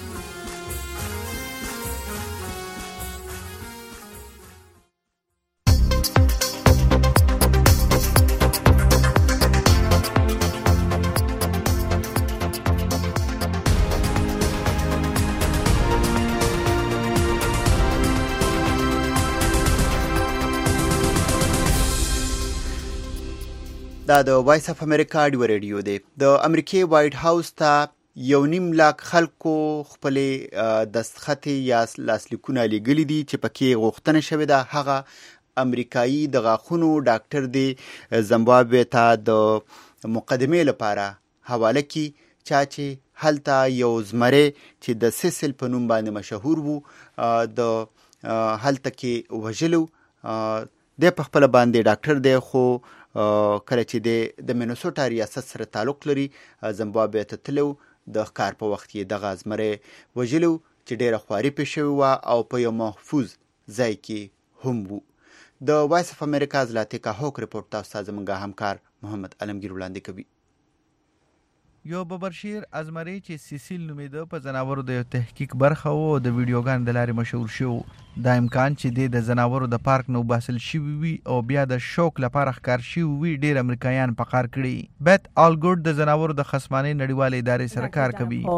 دا د وایس اف امریکا ډیو رادیو دی. د امریکای وایټ هاوس ته یو نیم لاک خلکو خپلې دستخطي یا لاسلیکونه لیږلي دي چې پکې غوښتنه شوې ده هغه امریکایي د غاښونو ډاکټر دی زیمبابوې ته د مقدمې لپاره حواله کی چا چې هلته یو زمری چې د سیسل په نوم باندې مشهور وو د هلته کې وژلو. د په خپل باندې ډاکټر دی خو کله چې د مینوسوټا ریاست سره تعلق لري زیمبابوې ته تلو د ښکار په وخت کې دغه زمری وژلو چې ډیره خواري پې شوې وه او په یو محفوظ ځای کې هم وو. د وایس اف امریکا زلاتیکا هوک رپورټ تاسو ته زموږ همکار محمد علمگیر وړاندې کوي. یو ببرشیر ازمری چې سیسیل نومیده په زناورو د تحقیق برخه وو د ویډیوګان د لارې مشهور شو. دا امکان چې د زناورو د پارک نو باسل شوی وي او بیا د شوق لپاره ښکار شوی وي ډیر امریکایان په کار کړي. بیت آلګوډ د زناورو د خصمانه نړیوالې ادارې سره کار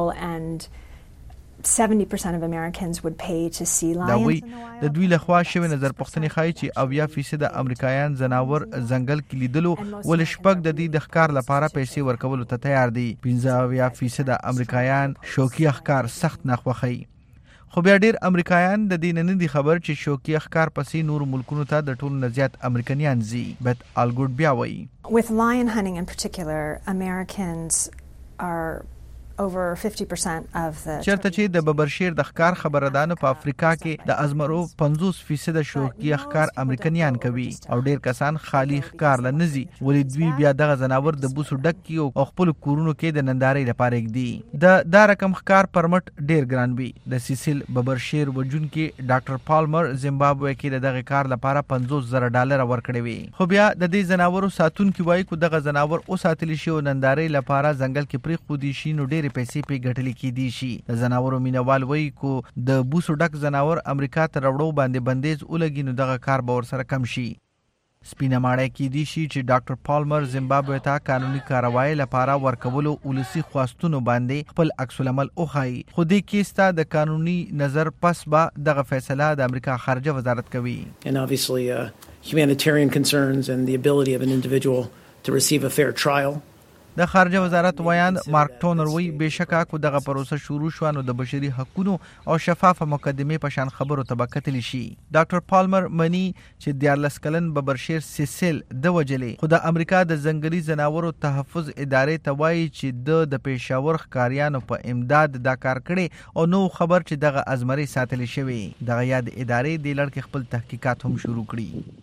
کوي. seventy percent of Americans would pay to see lions. د دوی له خوا شوی نظر پوښتنې ښایي چې اویا فیصد امریکایان زناور ځنګل کې لیدلو ول شپږ د دې د ښکار لپاره پیسې ورکولو ته تیار دي. پنځه اویا فیصد امریکایان شوقي ښکار سخت نه خوښوي. خو بیا ډیر امریکایان د دې نه دي خبر چې شوقي ښکار پسې نور ملکونو ته د ټولو نه زیات امریکایان ځي. بیت آلګوډ بیا وایي With lion hunting in particular, Americans are over fifty percent of the چرته چې د ببرشیر د ښکار خبردانو په افریقا کې د ازمرو پنځوس فیصد شوقي ښکار امریکایان کوي او ډیر کسان خالی ښکار لنزي ولې دوی بیا دغه زناور د بوسو ډک کی او خپل کورونو کې د نندارې لپاره کېدي. د دا رقم ښکار پرمټ ډیر ګران وي. د سیسیل ببرشیر وجون کې ډاکټر پالمر زیمبابوې کې د دغه کار لپاره پنځوس زره ډالر ورکړي وي. خو بیا د دې زناورو ساتونکو وایي کو دغه زناور او ساتل شي او نندارې لپاره ځنګل کې پرې خو دي شي نو ډیر پیسې په ګټلې کې دي شي. د زناورو مینوال وایي کو د بوسو ډک زناور امریکا ته راوړو باندې بندیز ولګي نو دغه کار به ورسره کم شي. سپینه ماړی کې دي شي چې ډاکټر پالمر زیمبابوې ته قانوني کاروایی لپاره ورکولو ولسی خواستونو باندې خپل عکس العمل وښایي. خو دې کیس ته د قانوني نظر پس به دغه فیصله د امریکا خارجه وزارت کوي. And obviously uh, humanitarian concerns and the ability of an individual to receive a fair trial. د خارجه وزارت ویان مارک ټونر وی بشکا کو دغه پروسه شروع شو نو د بشري حقوقو او شفافه مقدمه په شان خبرو ته بکتلی شي. ډاکټر پالمر منی چې دیارلس کلن ببرشیر سیسل د وجلې خو د امریکا د ځنګلي زناورو تحفظ ادارې ته وایي چې د د پېښور ښکاریانو په امداد دا کار کړي او نو خبر چې دغه ازمري ساتل شوی. دغه یاد ادارې د لړ خپل تحقیقات هم شروع کړي.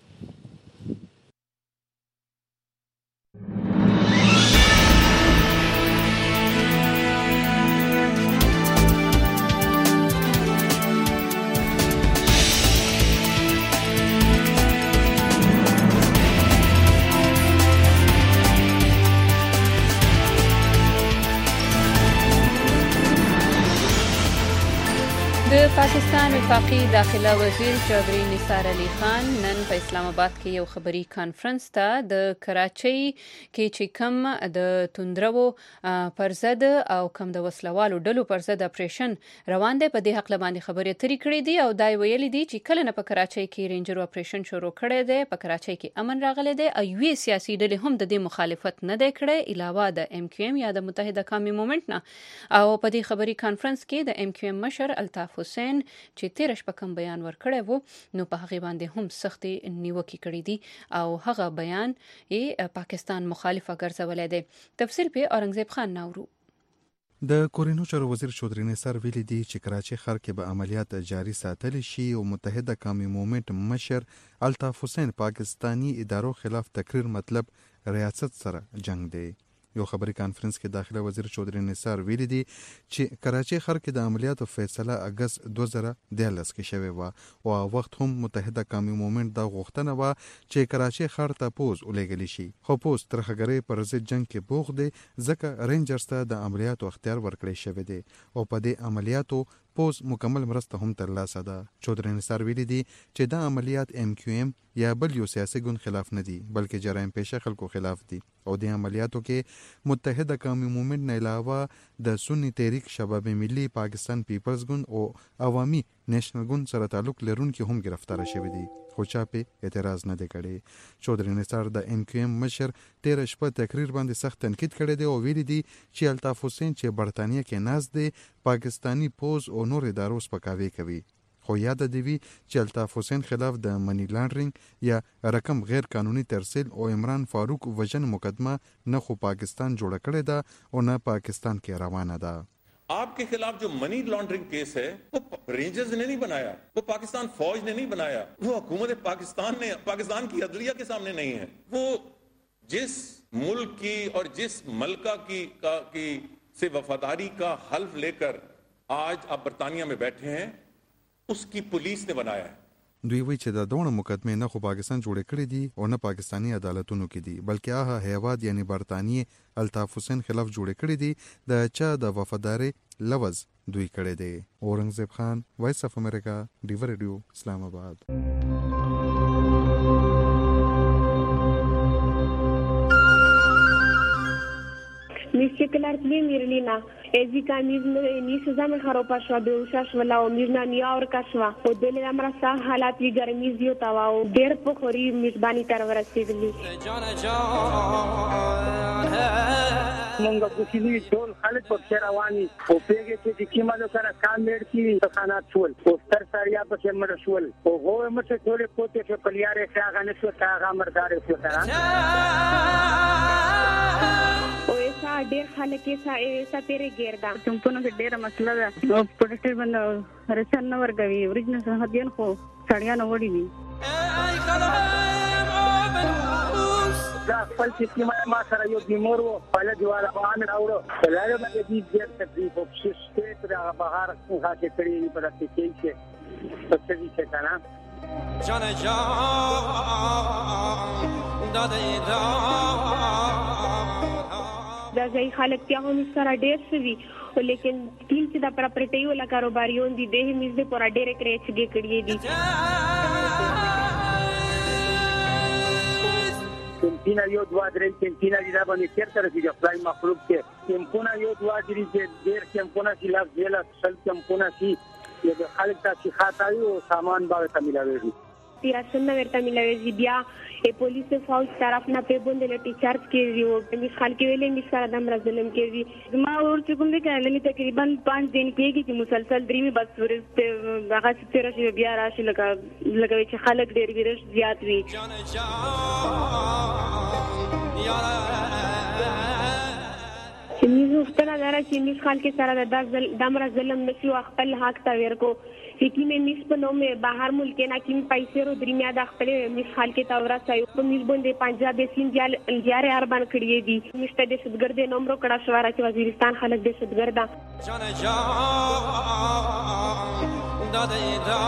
د پاکستان وفاقي داخله وزیر چودھری نثار علي خان نن په اسلام آباد کې یو خبري کانفرنس ته د کراچۍ کې چې کم د توندرو پر ضد او کم د وسلوالو ډلو پر ضد اپریشن روان دی په دې حق باندې خبرې اترې کړې دي او دای ویلي دي چې کله نه په کراچۍ کې رینجر اپریشن شروع کړی دی په کراچۍ کې امن راغلی دی او یوې سیاسي ډلې هم د دې مخالفت نه دی کړی علاوه د ایم کیو ایم یا د متحده قومي مومنټ نه. او په دې خبري کانفرنس کې د ایم کیو ایم مشر الطاف حسین چې تیر شپه کوم بیان ورکړی وو نو په هغه باندې هم سختي نیوکې کړې دي او هغه بیان یې پاکستان مخالفه ګرځولای دی. تفصیل په اورنګزیب خان ناورو. د کورینو چارو وزیر چودھری نثار ویلي دي چې کراچۍ ښار کې به عملیات جاري ساتل شي او متحده قومي مومنټ مشر الطاف حسین پاکستانی ادارو خلاف تقریر مطلب ریاست سره جنگ دی. یو خبري کانفرنس کې داخله وزیر چودھری نثار ویلي دي چې کراچۍ ښار کې د عملیاتو فیصله اگست دوه زره دیارلس کې شوې وه او وخت هم متحده قومي مومنټ دا غوښتنه وه چې کراچۍ ښار ته پوز ولېږلی شي. خو پوز ترهګرۍ پر ضد جنګ کې بوخت دی ځکه رینجرز ته د عملیاتو اختیار ورکړی شوی دی او په دې عملیاتو پوز مکمل مرسته هم ترلاسه ده. چودھری نثار ویلي دي چې دا عملیات ایم کیو ایم یا بل یو سیاسي ګوند خلاف نه دي بلکې جرایم پیشه خلکو خلاف دي او د عملیاتو کې متحده قومي مومنټ نه علاوه د سنی تحریک شباب ملی پاکستان پیپلز ګوند او عوامي نیشنل ګوند سره تعلق لرونکي هم گرفتار شوي دي خو چا په اعتراض نه دی کړی. چودھری نثار د ایم کیو ایم مشر تیر شپه تقریر باندې سخت تنقید کړی دی او ویلي دي چې الطاف حسین چې برطانیه کې ناست دی پاکستانی پوز او نور ادارو سپکاوی کوي خو یاد دی وی چې الطاف حسین خلاف د منی لانډرینګ یا رقم غیر قانوني ترسیل او عمران فاروق وجن مقدمه نه خو پاکستان جوړ کړی دا او نه پاکستان کې روانه ده. आपके खिलाफ जो money laundering case है वो रेंजर्स ने नहीं बनाया, वो पाकिस्तान फौज ने नहीं बनाया, वो हुकूमत पाकिस्तान ने पाकिस्तान की अदलिया के सामने नहीं है. वो जिस मुल्क की और जिस मलका की का की से वफादारी का हल्फ लेकर आज आप बरतानिया में बैठे हैं उसकी पुलिस ने बनाया है. دوی وی چې د دوه مقدمه نه خو پاکستان جوړ کړی دي او نه پاکستانی عدالتونو کې دي بلکې هغه هیواد یعنی برتانی الطاف حسین خلاف جوړ کړی دي د چا د وفاداری لوز دوی کړی دي. اورنګزیب خان، وایس اف امریکا، ډیور ریډیو، اسلام آباد. Mister Clark Mirlina, Ezika Nisu Zaman Haropashwa, Shashwala, Mirna Niaurkashwa, Odele Amrasa, Halati Garmizio Tawao, Der Pokori, Miss Bani Taravara Civili. مونږ کوشي ټول خلک په رواني او پیګه چې کیمالو سره کار لري تخانات ټول پوسټر ساریا په مړ شول او هو مته ټول کوته په پلیاره څنګه نشو تا مردار شو ترا او ایسا ډېر خلک ایسا ایسا تیرې ګردا څنګه په ډېر مسله ده او پروټیکټ باندې رسن نو ورګوي اوریجنل هدیان خو سړیا نو وړي وي دا خپل چې ما سره یو بیمار وو په لږه روان راوړو په لاره باندې دې ډېر تکلیف او شته تر بهار څنګه چې کړی په دې کې چې په دې کې کنه جان جان دادې دا دا ځای خلک ته هم سره ډېر شوي لیکن ټیم چې دا پراپرټي ولا کاروباریون دي د همیز د پورا ډېر کرېچ کې کړی دي. کمپینا یو دوا درې کمپینا دي دا باندې چیرته راځي خپل مخلوق کې کمپونه یو دوا درې ډېر کمپونه چې لاس دیلا سل کمپونه چې د خلک ته خاطایو سامان باندې ملاوي تیراسن ورته ملاوي بیا ای پولیس فوج طرف نه په بوند لټي چارج کوي او په خلک ویلې می سره دم ظلم کوي. ما ور چې کوم دې کله تقریبا پانچ دن کېږي چې مسلسل درې بس ورته هغه ستاره شي بیا راشي لکه لکه چې خلک ډېر ویرش زیات وي. چې موږ ستنه دره چې موږ خلک سره د دمر ظلم نشو خپل حق ته ورکو کی میں مس پنو میں باہر ملک نا کی پیسے رو درمیان داخلے مس حال کے تورا سایو تو مس بندے پنجاب سین جال جارے اربان کڑیے دی مست دہشتگرد نمبر کڑا شوارا کہ وزیرستان خلق دہشتگردا جان جان دادے دا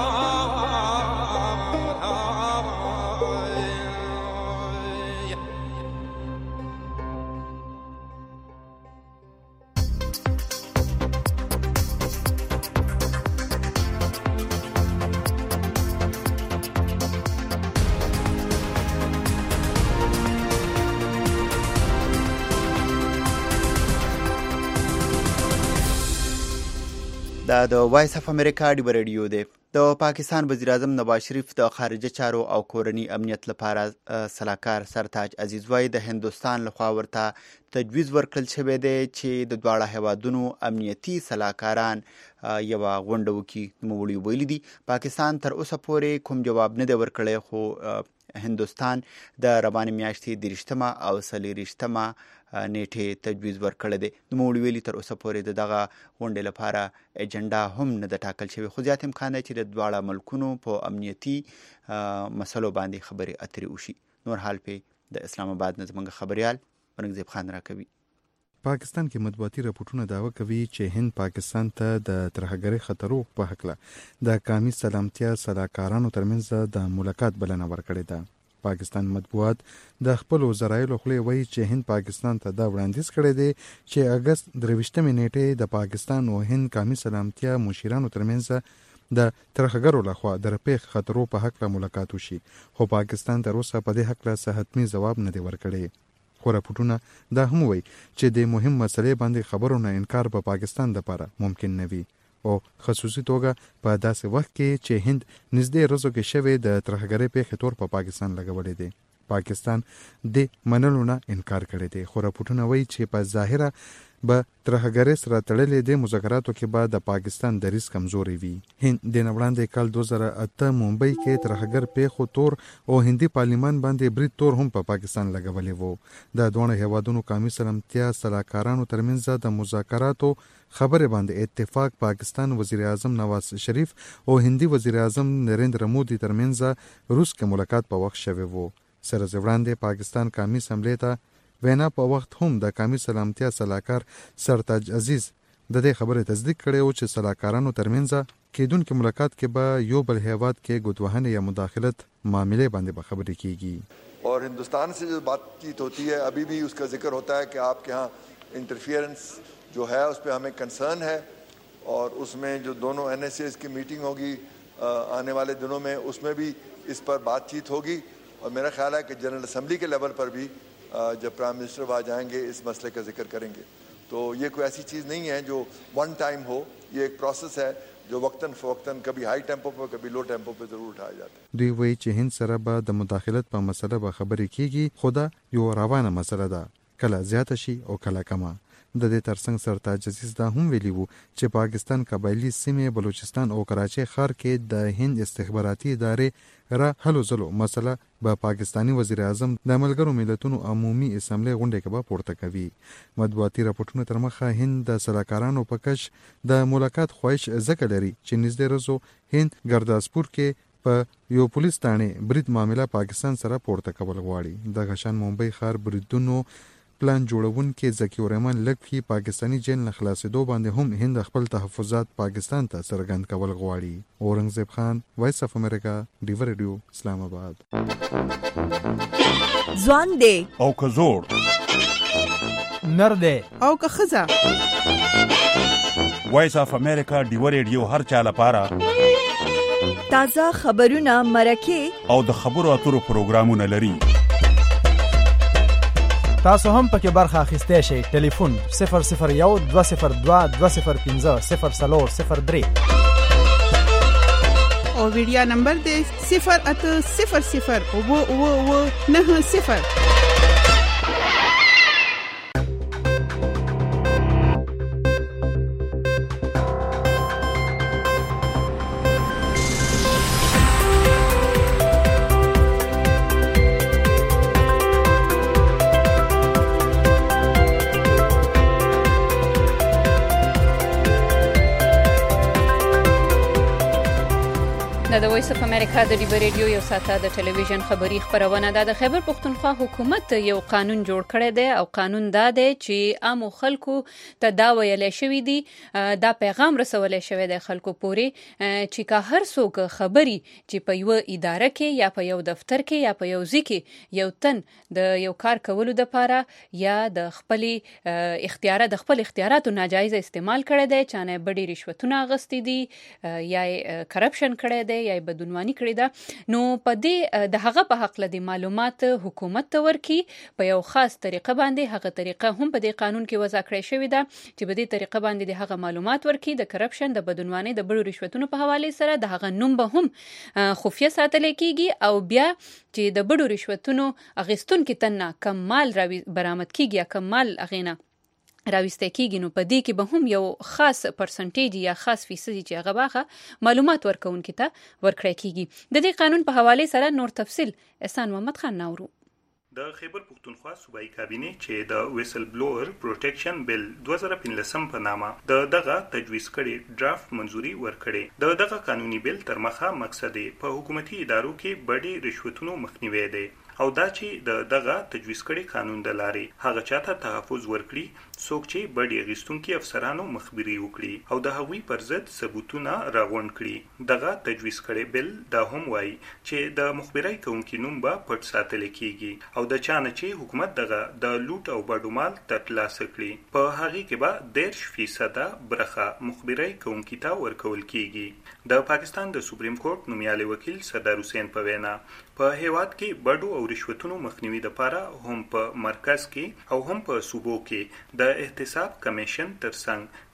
دا د وایس اف امریکا ډیو ریډیو دی. د پاکستان وزیر اعظم نواز شریف د خارجه چارو او کورنی امنیت لپاره سلاکار سرتاج عزیز وای د هندستان لخوا ورته تجویز ورکړل شوی دی چې د دواړه هیوادونو امنیتي سلاکاران یو غونډه وکړي. نوموړي ویلي دي پاکستان تر اوسه پورې کوم جواب نه دی ورکړی خو هندوستان د روانې میاشتې دېرشتمه او څلېرویشتمه نیټې تجویز ورکړی دی. نوموړي ویلي تر اوسه پورې د دغه غونډې لپاره ایجنډا هم نه ده ټاکل شوې خو زیات امکان دی چې د دواړه ملکونو په امنیتي مسلو باندې خبرې اترې وشي. نور حال پې د اسلام آباد نه زموږ خبریال اورنګزیب خان راکوي. پاکستان کې مطبوعاتي راپورټونه دعوه کوي چې هند پاکستان ته د ترهګرۍ خطرو په هکله د قومي سلامتیا سلاکارانو ترمنځ د ملاقات بلنه ورکړې ده. پاکستان مطبوعات د خپل ذرایعو خولې وایي چې هند پاکستان ته دا وړاندیز کړی دی چې اګست درویشتمې نیټې د پاکستان او هند قومي سلامتیا مشیرانو ترمنځ د ترهګرو لخوا د رپېښ خطرو په هکله ملاقات وشي خو پاکستان تر اوسه په دې هکله څه حتمي ځواب نه دی ورکړی. خو راپورټونه دا هم وایي چې د مهم مسلې باندې خبرو نه انکار په پاکستان لپاره ممکن نه وي او خصوصي توګه په داسې وخت کې چې هند نږدې ورځو کې شوې د ترهګرۍ پیښې تور په پاکستان لګولې دي. پاکستان د منلو نه انکار کړی دی. خو راپورټونه وایي چې په ظاهره به ترهګرۍ سره تړلې د مذاکراتو کې به د پاکستان دریځ کمزوري وي. هند د نه وړاندې کال دوه زره اته ممبئی کې ترهګر پیښو تور او هندي پارلیمان باندې برید تور هم په پا پاکستان لګولې وو. د دوه هیوادونو قومي سلامتیا سلاکارانو ترمنځ د مذاکراتو خبره باندې اتفاق پاکستان وزیر اعظم نواز شریف او هندي وزیر اعظم نریندر مودي ترمنځ روس کې ملاقات په وخت شوی وو. سره وړاندې پاکستان قومي اسمبلی ته وینا په وخت هم د قومي سلامتیا سلاکار سرتاج عزیز د دې خبرې تصدیق کړی او چې سلاکارانو ترمنځ کېدونکې ملاقات کې به یو بل هیواد کې ګوتوهنې یا مداخلت معاملې باندې به خبرې کیږي. اور ہندوستان سے جو بات چیت ہوتی ہے ابھی بھی اس کا ذکر ہوتا ہے کہ آپ کے ہاں انٹرفیئرنس جو ہے اس پہ ہمیں کنسرن ہے اور اس میں جو دونوں این ایس ایز کی میٹنگ ہوگی آنے والے دنوں میں اس میں بھی اس پر بات چیت ہوگی. اور میرا خیال ہے کہ جنرل اسمبلی کے لیول پر بھی جب پرائم منسٹر وہاں جائیں گے اس مسئلے کا ذکر کریں گے. تو یہ کوئی ایسی چیز نہیں ہے جو ون ٹائم ہو, یہ ایک پروسیس ہے جو وقتاً فوقتاً کبھی ہائی ٹیمپو پہ کبھی لو ٹیمپو پہ ضرور اٹھایا جاتا ہے. دوی وایي چې هند سره به د مداخلت په مسله به خبرې کیږي, خو دا یو روانه مسله ده, کله زیاته شي او کله کمه. د دې ترڅنګ سرتاج عزیز دا هم ویلي وو چې پاکستان قبایلی سیمې بلوچستان او کراچۍ ښار کې د هند استخباراتي ادارې را هلو ځلو مسله به پاکستانی وزیر اعظم د ملګرو ملتونو عمومي اسمبلی غونډې کې به پورته کوي. مطبوعاتي راپورټونو تر مخه هند د سلاکارانو په کش د ملاقات خواهش ځکه لري چې نږدې ورځو هند ګرداسپور کې په یو پولیس تانې برید معامله پاکستان سره پورته کول غواړي. د غشان ممبئی ښار بریدونو پلان جوړونکي ذکی الرحمن لکفي پاکستانی جیل نه خلاصېدو باندې هم هند خپل تحفظات پاکستان ته څرګند کول غواړي. اورنګزیب خان, وایس اف امریکا, ډیو ریډیو, اسلام آباد. ځوان دی او که زوړ, نر دی او که ښځه, وایس اف امریکا ډیو ریډیو هر چا لپاره تازه خبرونه, مرکې او د خبرو اترو پروګرامونه لري. تاسو هم پکې برخه اخیستی شئ. ټلیفون صفر صفر یو دوه صفر دوه دوه صفر پنځه صفر څلور صفر درې او ویډیا نمبر دی صفر اته صفر صفر اوه اوه اوه نهه صفر. د وایس اف امریکا د ډیو ریډیو یو ساته د ټلویزیون خبری خبرونه ده. د خیبر پښتونخوا حکومت یو قانون جوړ کړی دی او قانون دا دی چې عام خلکو ته دا ویل شوی دی, دا پیغام رسول شوی دی خلکو پورې چې که هر څوک خبري چې په یو اداره کې یا په یو دفتر کې یا په یو ځای کې یو تن د یو کار کولو د پاره یا د خپل اختیارات د خپل اختیاراتو ناجایز استعمال کړی دی, چانه بډي رشوتونه غستې دي یا کرپشن کړی دی یا بدعنوانی کړی ده, نو په دې د هغه په حق لدی معلومات حکومت ته ورکي په یو خاص طریقه باندې. هغه طریقه هم په دې قانون کې وضع کړی شوی ده چې په دې طریقه باندې د هغه معلومات ورکي د کرپشن, د بدعنوانی, د بډو رشوتونو په حواله سره. د هغه نوم به هم خفیه ساتل کیږي او بیا چې د بډو رشوتونو اغیستونکو تنه کم مال را برآمد کیږي یا کم مال اغینه راوسته کیږي, نو په دې کې به هم یو خاص پرسنټیج یا خاص فیصدي چې هغه باغه معلومات ورکوونکي ته ورکړی کیږي. د دې قانون په حواله سره نور تفصیل احسان محمد خان نورو. د خیبر پښتونخوا صوبایي کابینه چې د ویسل بلوور پروټیکشن بل دوه زره پنځلس په نامه د دغه تجویز کړي ډرافت منزوري ورکړي. د دغه قانوني بل تر مخه مقصد په حکومتي ادارو کې بډي رشوتونو مخنیوي دی او دا چې د دغه تجویز کړي قانون د لارې هغه چاته تحفظ ورکړي څوک چې بډي غیستونکو افسرانو مخبري وکړي او د هغوی پر ضد ثبوتونه راغونډ کړي. دغه تجویز کړي بل دا هم وایي چې د مخبري کوونکو نوم به پټ ساتل کیږي او د چانه چې حکومت دغه د لوټ او بډومال ترلاسه کړي په هغه کې به دېرش فیصده برخه مخبري کوونکو ته ورکول کیږي. د پاکستان د سپریم کورټ نومیالي وکیل سردار حسین په وینا په هیواد کې بډو او رشوتونو مخنیوي لپاره هم په مرکز کې او هم په صوبو کې د احتساب کمیشن ترڅنګ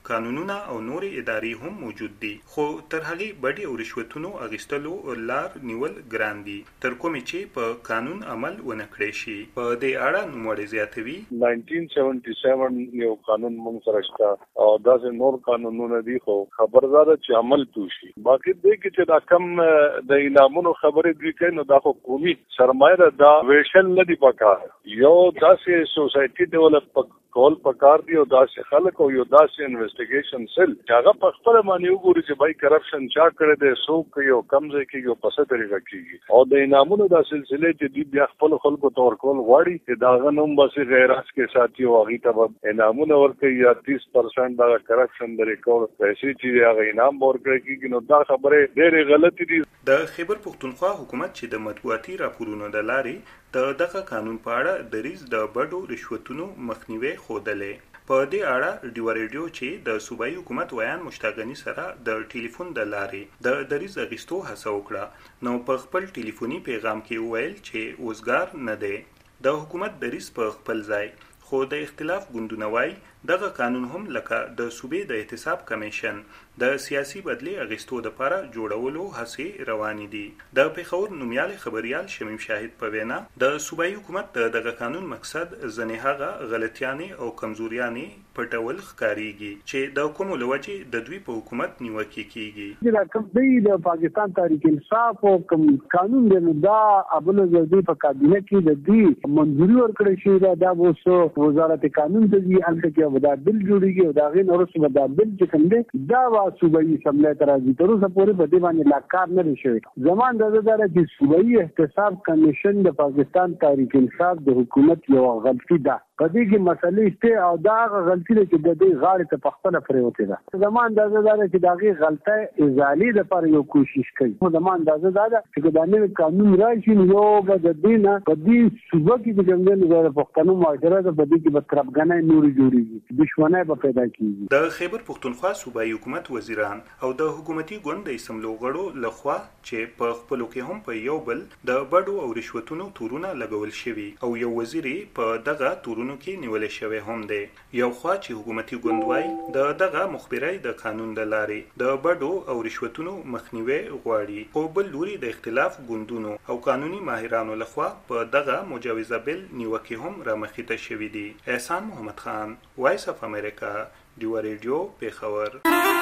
قانونونه او نورې ادارې هم موجود دي، خو تر هغې بډې او رشوتونو اخیستلو لار نیول ګران دي تر کومې چې په قانون عمل ونه کړی شي. په دې اړه نوموړی زیاتوي نایزده سوه هفتاد یو قانون موږ سره شته او داسې نور قانونونه دي، خو خبردار چې عمل توشي. باقي دې کې چې دا کم د انعامونو خبرې دوی کوي نو دا خو قومي سرمایه ده، دا ویشل نه دي پکار. یو داسې سوسایټي ډیولپ کول پکار دی او داسې خلک او یو داسې انویسټیګیشن سیل چې هغه په خپل باندې وګوري چې بای کرپشن چا کړی دی، څوک کوي او کم ځای کېږي او په څه طریقه کېږي. او د انعامونو دا سلسلې چې دوی بیا خپل خلکو ته ورکول غواړي چې د هغه نوم بسې غیرات کې ساتي او هغې ته به انعامونه ورکوي یا تیس پرسنټ دغه کرپشن د ریکور پیسې چې هغه انعام به ورکړی کېږي. نو دا خبرې ډېرې غلطې دي. د خیبر پښتونخوا حکومت چې د مطبوعاتي راپورونو د لارې د دغه قانون په اړه دریځ د بډو رشوتونو مخنیوي ښودلی. په دې اړه ډیوا ریډیو چې د صوبایي حکومت ویان مشتاق غني سره د ټلیفون د لارې د دریځ اخیستو هڅه وکړه، نو په خپل ټلیفوني پیغام کې وویل چې اوزګار نه دی. د حکومت دریځ په خپل ځای، خو د اختلاف ګوندونه وایي دغه قانون هم لکه د صوبې د احتساب کمیشن د سیاسي بدلې اغیستو لپاره جوړولو هڅې روانې دي. د پېښور نومیالي خبریال شمیم شاهد په وینا د صوبایي حکومت د دغه قانون مقصد ځینې هغه غلطیانې او کمزوریانې پټول ښکارېږي چې د کومو له وجې د دوی په حکومت نیوکې کېږي. دا کوم دی د پاکستان تحریک انصاف او کوم قانون دی دا ابل زردی په کابینه کې د دې منځوري ورکړی شوی دا د اوس وزارت قانون ته دی الته کې ودا بل جوړیږي او دا غي نورسته ودا بل چې کوم دی دا وا صوبایي اسمبلی ته راځي تر اوسه پورې په دې باندې لا کار نه شوی. زمان د زړه چې صوبایي احتساب کمیشن د پاکستان تحریک انصاف د حکومت یو غلطي ده، په دې کې مسلې شته او دا غلطي ده چې د دې غاړې ته پختنه پریوته ده. زمان د زړه چې دا غي غلطه ازالي د پر یو کوشش کوي. زمان د زړه چې دا نوی قانون راشي نو به د دې نه په دې صوبه کې د جنګل د پښتنو معاشره د بدی کې بتربګنه نور جوړیږي، دښمنۍ به پیدا کیږي. د خیبر پښتونخوا صوبایي حکومت وزیران او د حکومتي ګوند د اسمبلو غړو لخوا چې په خپلو کې هم په یو بل د بډو او رشوتونو تورونه لګول شوي او یو وزیر په دغه تورونو کې نیول شوی هم دی. یو خوا چې حکومتي ګوند وایي د دغه مخبري د قانون د لارې د بډو او رشوتونو مخنیوي غواړي، خو بل لوري د اختلاف ګوندونو او قانوني ماهرانو لخوا په دغه مجوزه بل نیوکې هم رامخته شوي دي. احسان محمد خان، وایس اف امریکا، ډیوا ریډیو، پېښور.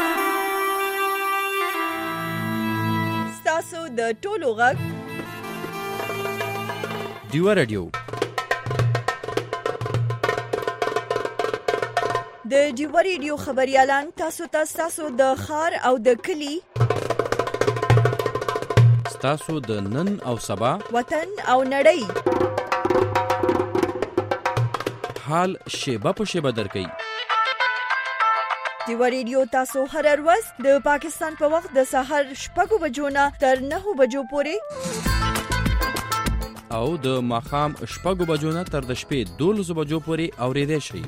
ستاسو د ټولو غږ ډیوا ریډیو. د ډیوا ریډیو خبريالان تاسو ته تاسو د خار او د کلی تاسو د نن او سبا وطن او نړۍ حال شیبه په شیبه درکې. ډیوا ریډیو تاسو هر ورځ د پاکستان په وخت د سحر شپږ بجو نه تر نهه بجو پورې او د ماښام شپږ بجو نه تر د شپې دولس بجو پورې اورېدای شئ.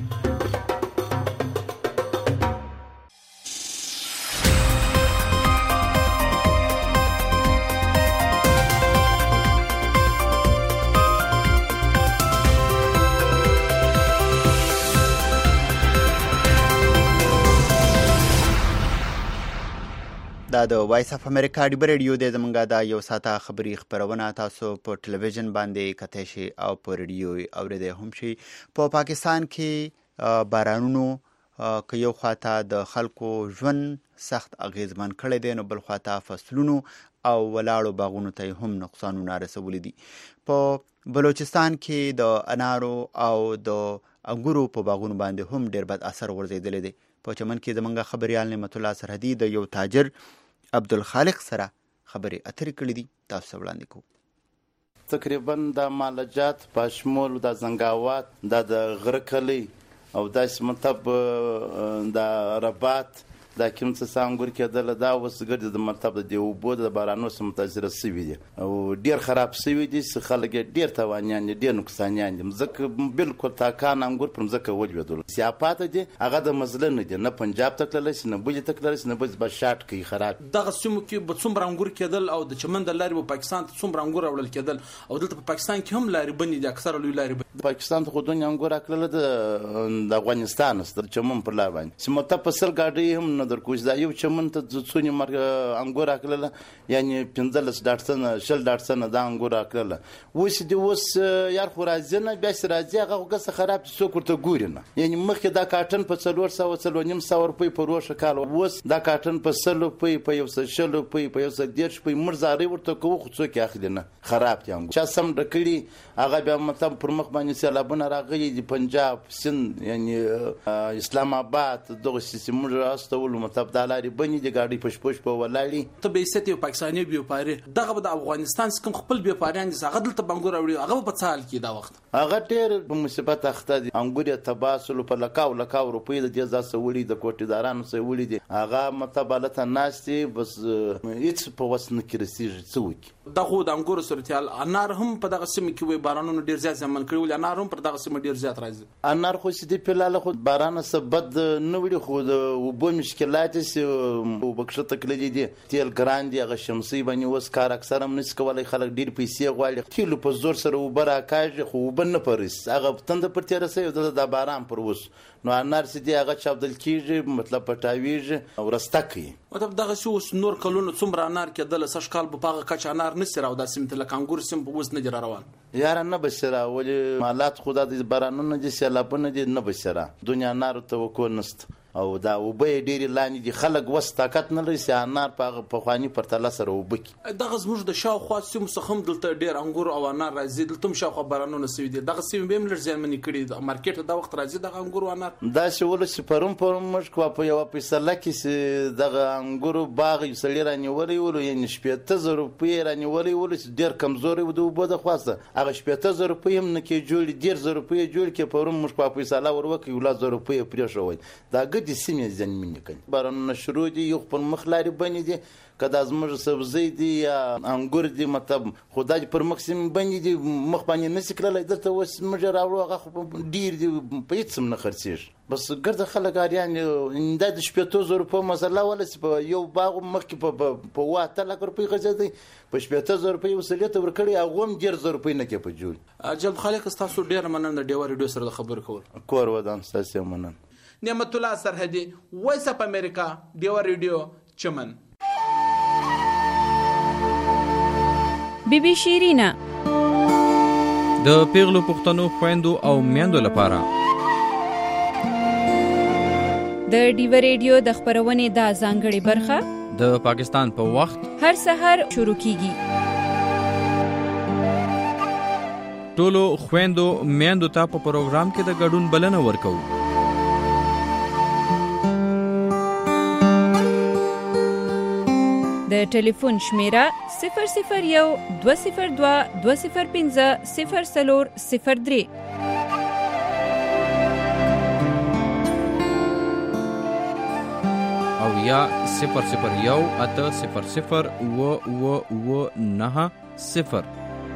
دا د وایس اف امریکا ډیوا ریډیو د زمونږه دا یو ساته خبري خبرونه تاسو په ټلویزیون باندې کتای شئ او په ریډیو اوریدای هم شئ. په پاکستان کې بارانونو که یو خواته د خلکو ژوند سخت اغیزمن کړی دی، نو بل خواته فصلونو او ولاړو باغونو ته هم نقصانونه رسولي دي. په بلوچستان کې د انارو او د انګورو په باغونو باندې هم ډیر بد اثر ورزیدلی دی. په چمن کې زمونږ خبريال نعمت الله سرحدي د یو تاجر عبدالخالق سره خبرې اترې کړې دي، تاسو وړاندې کوو. تقریبا د مالجات په شمول د زنګاوات د غرکلی او د سمتب د ربات دا کوم څه انګور کېدل دا اوس ګرځي د مطلب د اوبو د بارانو سره متاثره شوي دي او ډېر خراب شوي دي چې خلک ډېر تاوانیان دي ډېر نقصانیان دي ځکه بالکل تاکان انګور پر ځکه ولوېدل سیاپات دي هغه د مزله نه دي نه پنجاب ته تللی شي نه بلې ته تللی شي نه بل شاټ کوي خراب دغه سیمو کې به څومره انګور کېدل او د چمن د لارې په پاکستان ته څومره انګور راوړل کېدل او دلته په پاکستان کې هم لارې بندې دي اکثره لوی لارې پاکستان ته خو دنیا انګور اکلله د افغانستان د چمن پر لار باندې چې مته په سل ګاډۍ هم نه درکوش دا یو چمن ته څونی مرګ انګور اکلله یعنی پنځلس ډاټسن شل ډاټسن دا انګور اکلله اوس دی اوس یار خو راځي نه بیا سره راځي هغه وګس خراب څوک ورته ګوري نه یعنی مخکې دا کاټن په څلور سوه څلور نیم سوه روپۍ په روښه کال اوس دا کاټن په سل روپۍ په یو څه شل روپۍ په یو څه دېرش روپۍ مرزاري ورته کوو خو څوک یې اخلي نه خراب دي انګور چا سم ډکړي هغه بیا مطلب پر مخ باندې سیلابونه راغلي دي پنجاب سند یعنی اسلام آباد دغه سیستم راستول مطلب د لارې بنې دي ګاډي پش پش په ولاړي ته به ست یو پاکستاني بیوپاري دغه د افغانستان څخه خپل بیوپاریان دي هغه دلته بنګور اوړي هغه په څال کې دا وخت هغه ډېر په مصیبت اخته دي انګور تباسل په لکاو لکاو روپۍ د دې ځاسه وړي د کوټیدارانو سره وړي دي هغه مطلب الته ناشتي بس هیڅ په وسن کې رسیږي څوک دغه د انګور صورتحال انار هم په دغه سیمه کې وي بارانونو ډیر زیات زمن کړی انار هم په دغه سیمه ډیر زیات راځي انار خو سې په لاله خو باران سره بد نه وړي خو د وبو مشکلات سه وبکشه تکلیدي دي تیل ګران دي هغه شمسي باندې وس کار اکثر هم نس کولای خلک ډیر پیسې غواړي تیل په زور سره وبره کاږي خو وبنه پرس هغه تند پر تیر سره د باران پر وس نو انار سې دی هغه چاودل کیږي مطلب پټاویږي او رستکي مطلب دغه شو نور کلونو څومره انار کېدل سش کال په پاغه کچ انار نسره او د سیمه لکه انګور سیم په وس نه روان یار نه بشرا ولې مالات خدا د بارانونو دي سیلابونه دي نه بشرا دنیا انار ته وکړ نست او دا وبې ډېری لاندې دي خلک وس طاقت نه لري چې انار په پخوانی پرتله سره وبکي دغه زموږ د شاوخوا سیمو څخه هم دلته ډېر انګور او انار راځي دلته هم شاوخوا بارانونه سوي دي دغه سیمې به هم لږ زیانمنې کړي د مارکیټ دا وخت راځي دغه انګور او انار دا چې ول چې پرون پرون موږ کو په یو فیصله کې چې دغه انګور باغ یې سړي رانیولې ول یعنی شپږ زره روپۍ رانیولې ول چې ډېر کمزوري و د وبو د خواسته هغه شپږ زره روپۍ هم نه کې جوړ ډېر زره روپۍ جوړ کې پرون موږ په فیصله وروکې ول زره روپۍ پرې شوی دا ګډي سیمې ځنې بارانونه شروع دي یو پر مخ لارې بنې دي کدا زموږ سبزی دي یا انګور دي مطلب خدای پر مخ سیم بنې دي مخ باندې نس کړل دلته وس مجر راوړو هغه ډیر دي په هیڅ نه خرڅیږي بس ګرځه خلک اریان د شپږ زره په مسله ولا په یو باغ مخ کې په واته لک روپۍ غځدي په شپږ زره روپۍ وسلیت ورکړي هغه هم ډیر زره روپۍ نه کې په جوړ اجل خالق تاسو ډیر مننه د ډیو ریډیو سره خبر کول کور ودان تاسو مننه نعمت الله سرحدي وایس اپ امریکا ډیو ریډیو چمن بی بی شیرینا د پیغلو پښتنو خويندو او میندو لپاره د ډیو ریډیو د خبرونې د ځانګړي برخه د پاکستان په وخت هر سحر شروع کیږي ټولو خويندو میندو ته په پروګرام کې د ګډون بلنه ورکو د ټلیفون شمیره صفر صفر یو دوه صفر دوه دوه صفر پنځه صفر څلور صفر درې او یا صفر صفر یو اته صفر صفر و و و نه صفر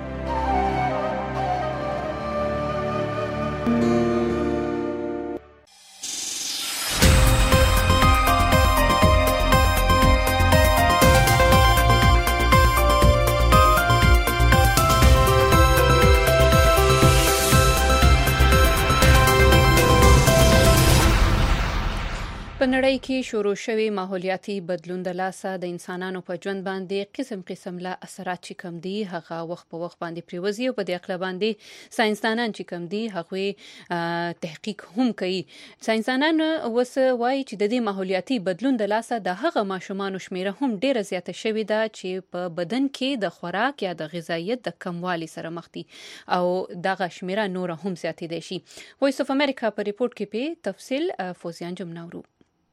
په نړۍ کې شروع شوی ماحولیاتي بدلون د لاسه د انسانانو په ژوند باندې قسم قسم لا اثرات چې کم دي هغه وخت په وخت باندې پریوزي او په دې اړه باندې ساينسدانان چې کم دي هغه تحقیق هم کوي ساينسدانان وس وایي چې د دې ماحولیاتي بدلون د لاسه د هغه ماشومان شمیره هم ډیره زیاته شوې ده چې په بدن کې د خوراک یا د غذایت د کموالي سره مخ دي او دغه شمیره نور هم زیاتې دي شي وایس اف امریکا په ریپورت کې په تفصیل فوزیان جمناورو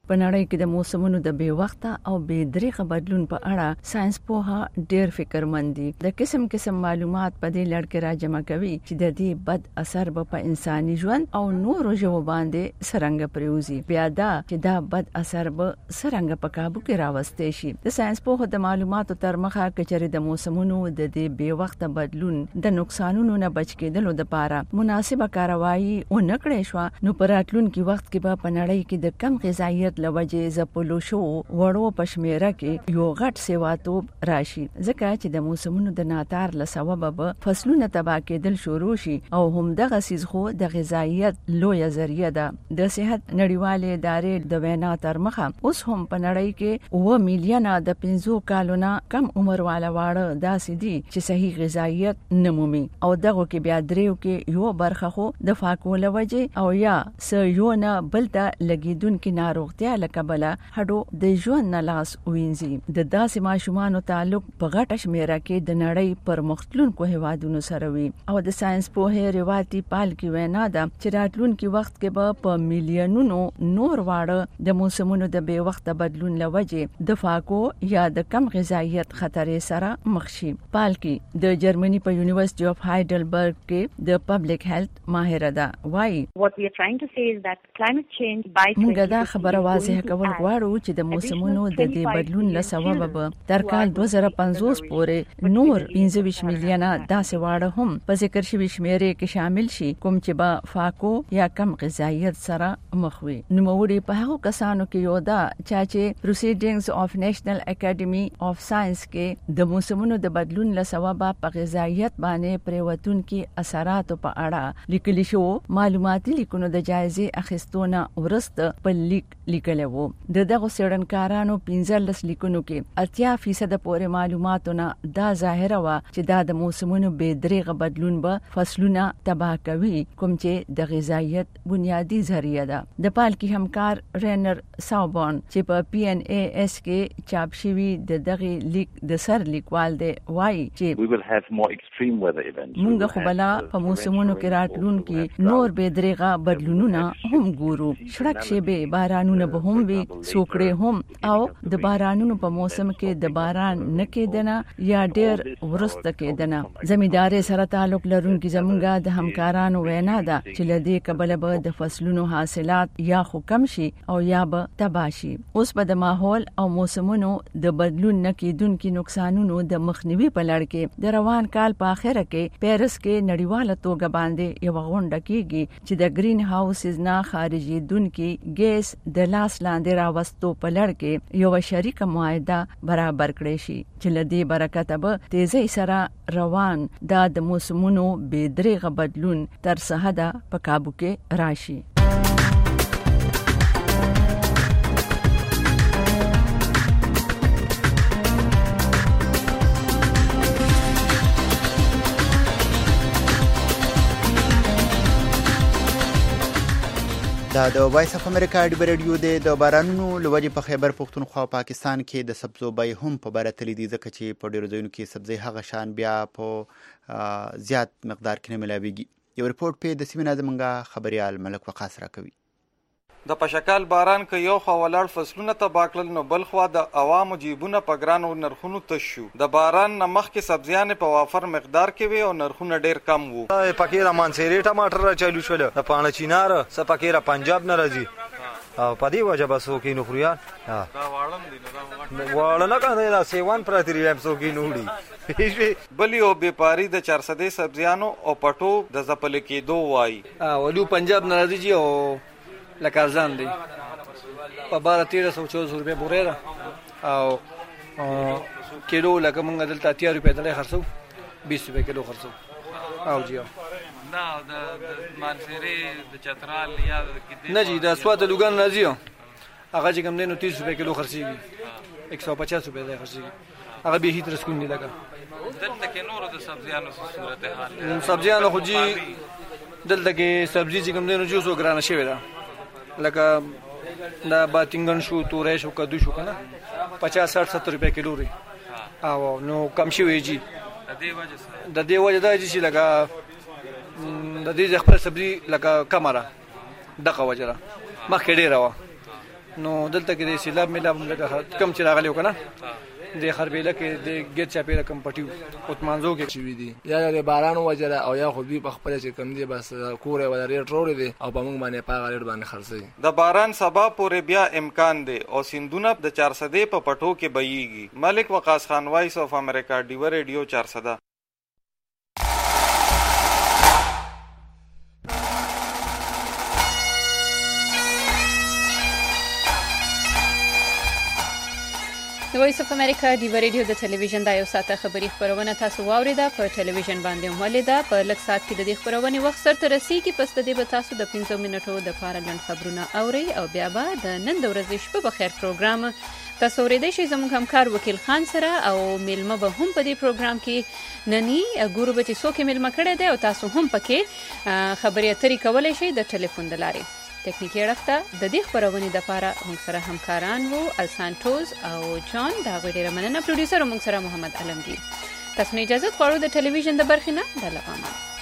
په نړۍ کې د موسمونو د بې وخته او بې دریغه بدلون په اړه ساينس پوها ډېر فکرمند دي. د قسم قسم معلومات په دې لړ کې راجمع کوي چې د دې بد اثر به په انساني ژوند او نورو ژوو باندې څرنګه پریوزي. بیا دا چې دا بد اثر به څرنګه په کابو کې راوستي شي. د ساينس پوها د معلوماتو تر مخه کچري د موسمونو د دې بې وخته بدلون د نقصانونو نه بچ کېدلو لپاره مناسبه کاروایی او نکړې شو، نو په راتلونکي وخت کې به په نړۍ کې د کم غذایت لوجې زپلو شو وړو پشمیره کې یو غټ سیواتوب راشي، ځکه چې د موسمونو د ناتار له سببه به فصلونه تباہ کېدل شروع شي او هم دغه سیز خو د غذایت لویه ذریعہ ده. د صحت نړیوالې ادارې د وینا تر مخه اوس هم په نړۍ کې اوه میلیونه د پنځو کالونو کم عمر والا واړه داسې دي چې صحیح غذایت نه مومي، او دغه کې بیا دریو کې یو برخه خو د فاکو لوجې او یا س یو نه بلته لګیدونکو ناروغتیا لکبله هډو د ژوند نه لاس وینځي. د داسې ماشومانو تعلق په غټه شمیره کې د نړۍ پر مختلفو هیوادونو سره وي، او د ساينس پوهه روایتي پال کې وینا ده چې راتلونکي وخت کې به په میلیونونو نور واړه د موسمونو د بې وخته بدلون لوجې د فاکو یا د کم غذایت خطرې سره مخ شي. پال کې د جرمني په یونیورسيټي اف هایډلبرګ کې د پبلک هیلث ماهره ده. وایي موږ دا خبره واضح کول غواړو چې د موسمونو د دې بدلون له سببه به تر کال دوه زره پنځوس پورې نور پنځه ویشت میلیونه داسې واړه هم په ذکر شوي شمیرې کې شامل شي کوم چې به فاکو یا کم غذایت سره مخ وي. نوموړي په هغو کسانو کې یو ده چې پروسیډینګز اف نېشنل اکیډمي اف ساينس کې د موسمونو د بدلون له سببه په غذایت باندې پریوتونکو اثراتو په اړه لیکل شو. معلوماتي لیکونو د جایزې اخیستونه ورسته په لیک لیکل وو. د دغه څېړنکارانو پنځلس لیکونو کې اتیا فیصد پورې معلوماتونه دا ظاهره وا چې دا د موسمونو بې دریغه بدلون به فصلونه تباہ کوي، کوم چې د غذایت بنیادی ذریعہ ده. د پالکی همکار رینر ساوبون چې په پی ان ای اس کې چاپ شوی د دغه لیک د سر لیکوال دی وایي چې موږ خو بلا په موسمونو کې راتلونکي نور بې دریغه بدلونونه هم ګورو. شړک شي به بارانونه به هم وي، سوکړې هم، او د بارانونو په موسم کې د باران نه کېدنه یا ډېر ورسته کېدنه. زمینداري سره تعلق لرونکي زمونږ د همکارانو وینا ده چې لدې کبله به د فصلونو حاصلات یا خو کم شي او یا به تباه شي. اوس به د ماحول او موسمونو د بدلون نه کېدونکو نقصانونو د مخنیوي په لړ کې د روان کال په اخره کې پیرس کې نړیواله توګه باندې یو غونډه کیږي چې د گرین هاوسز نه خارجي دونکو ګیس د لاس لاندې راوستو په لړ کې یو شریک معاهده برابر کړی شي چې لدې برکت به تیزی سره روان دا د موسمونو بې دریغه بدلون تر سهده په کابو کې راشي. دا د وایس اف امریکا ډیبر رادیو د بارانونو لوجې په خیبر پښتونخوا پاکستان کې د سبزو بیې هم په بره تللی دي، ځکه چې په ډیرو ځایونو کې سبزی هغه شان بیا په زیات مقدار کې نه ملاویږي. یو رپورټ په د سیمه زمونږ خبريال ملک وقاص راکوي. د پشکال باران که یو خوا ولاړ فصلونه تباه کړل، نو بل خوا د عوامو جیبونه په ګرانو نرخونو تش شو. د باران نه مخکې سبزیانې په وافر مقدار کې وي او نرخونه ډیر کم وو. پکې را مانسيري ټماټر را چالو شول، د پانه چینار څه پکې را پنجاب نه راځي او په دې وجه بس وکې نو خوريان ها دا واړم دي نو واړه نه کنه دا سیوان پراتری هم سو کې نوړي. بل یو بیپاری د چار سو سبزیانو او پټو د زپل کېدو وای ولو پنجاب نه راځي جی او لکه ارزان دی په بارہ تیرہ سو چودہ سو روپے بورے را او کیلو لکه مونږ دلته اتیا روپے دلته خرڅو بیس روپے کیلو خرڅو او جی دا د مانسيري د چترال یا نه جی دا سواد لوګان راځي هغه چې کوم دینو تیس روپے کیلو خرڅيږي ایک سو پچاس روپے ځای خرڅيږي هغه به هیڅ رسکون نه لګا. دلته کې نور د سبزیانو صورت حال سبزیانو خو جی دلته کې سبزی چې کوم دینو جو سو ګرانه شوی دا لکه دا باتینګن شو تورې شو کدو شو کنه پچاس ساٹھ ستر روپے کیلو ری او نو کم شوی جی د دې وجه سره د دې وجه دا چې لکه د دې خپل سبزی لکه کمره دغه وجه مخکې ډیره و نو دلته کې د سیلاب میلاب لکه کم چې راغلی وکنه د خربېله کې د ګیټ چاپېره کم پټي اوتمانزو کې شوي دي یا د باران وجه او یا خو دوی په خپله چې کم دي بس کور یې ولا ریټ روړی دی او په موږ باندې په هغه ریټ باندې خرڅوي. د باران سبا پورې بیا امکان دی او سیندونه د چارسدې په پټو کې بهیږي. ملک وقاص خان، وایس اف امریکا، ډیوه ریډیو چارسده. د وایس اف امریکا ډیوه ریډیو د ټلویزیون د یو ساعته خبري خبرونه تاسو واوریده. په ټلویزیون باندې هم ولیده. په لږ ساعت کې د دې خبرونې وخت سرته رسیږي. پس د دې به تاسو د پنځو منټو د پاره لنډ خبرونه اورئ او بیا به د نن د ورځې شپه بخیر پروګرام تاسو اورېدای شئ زموږ همکار وکیل خان سره او میلمه به هم په دې پروګرام کې نني ګورو به چې څوک میلمه کړی دی او تاسو هم پکې خبرې اترې کولی شئ د ټلیفون د لارې. ټکنیکی اړخته د دې خبرونې دپاره موږ سره همکاران وو السانټوز او جان. د هغوی ډېره مننه. پروډیوسر موږ سره محمد علمگیر. تاسو نه اجازه غواړو د ټلویزیون د برخې نه د لپاره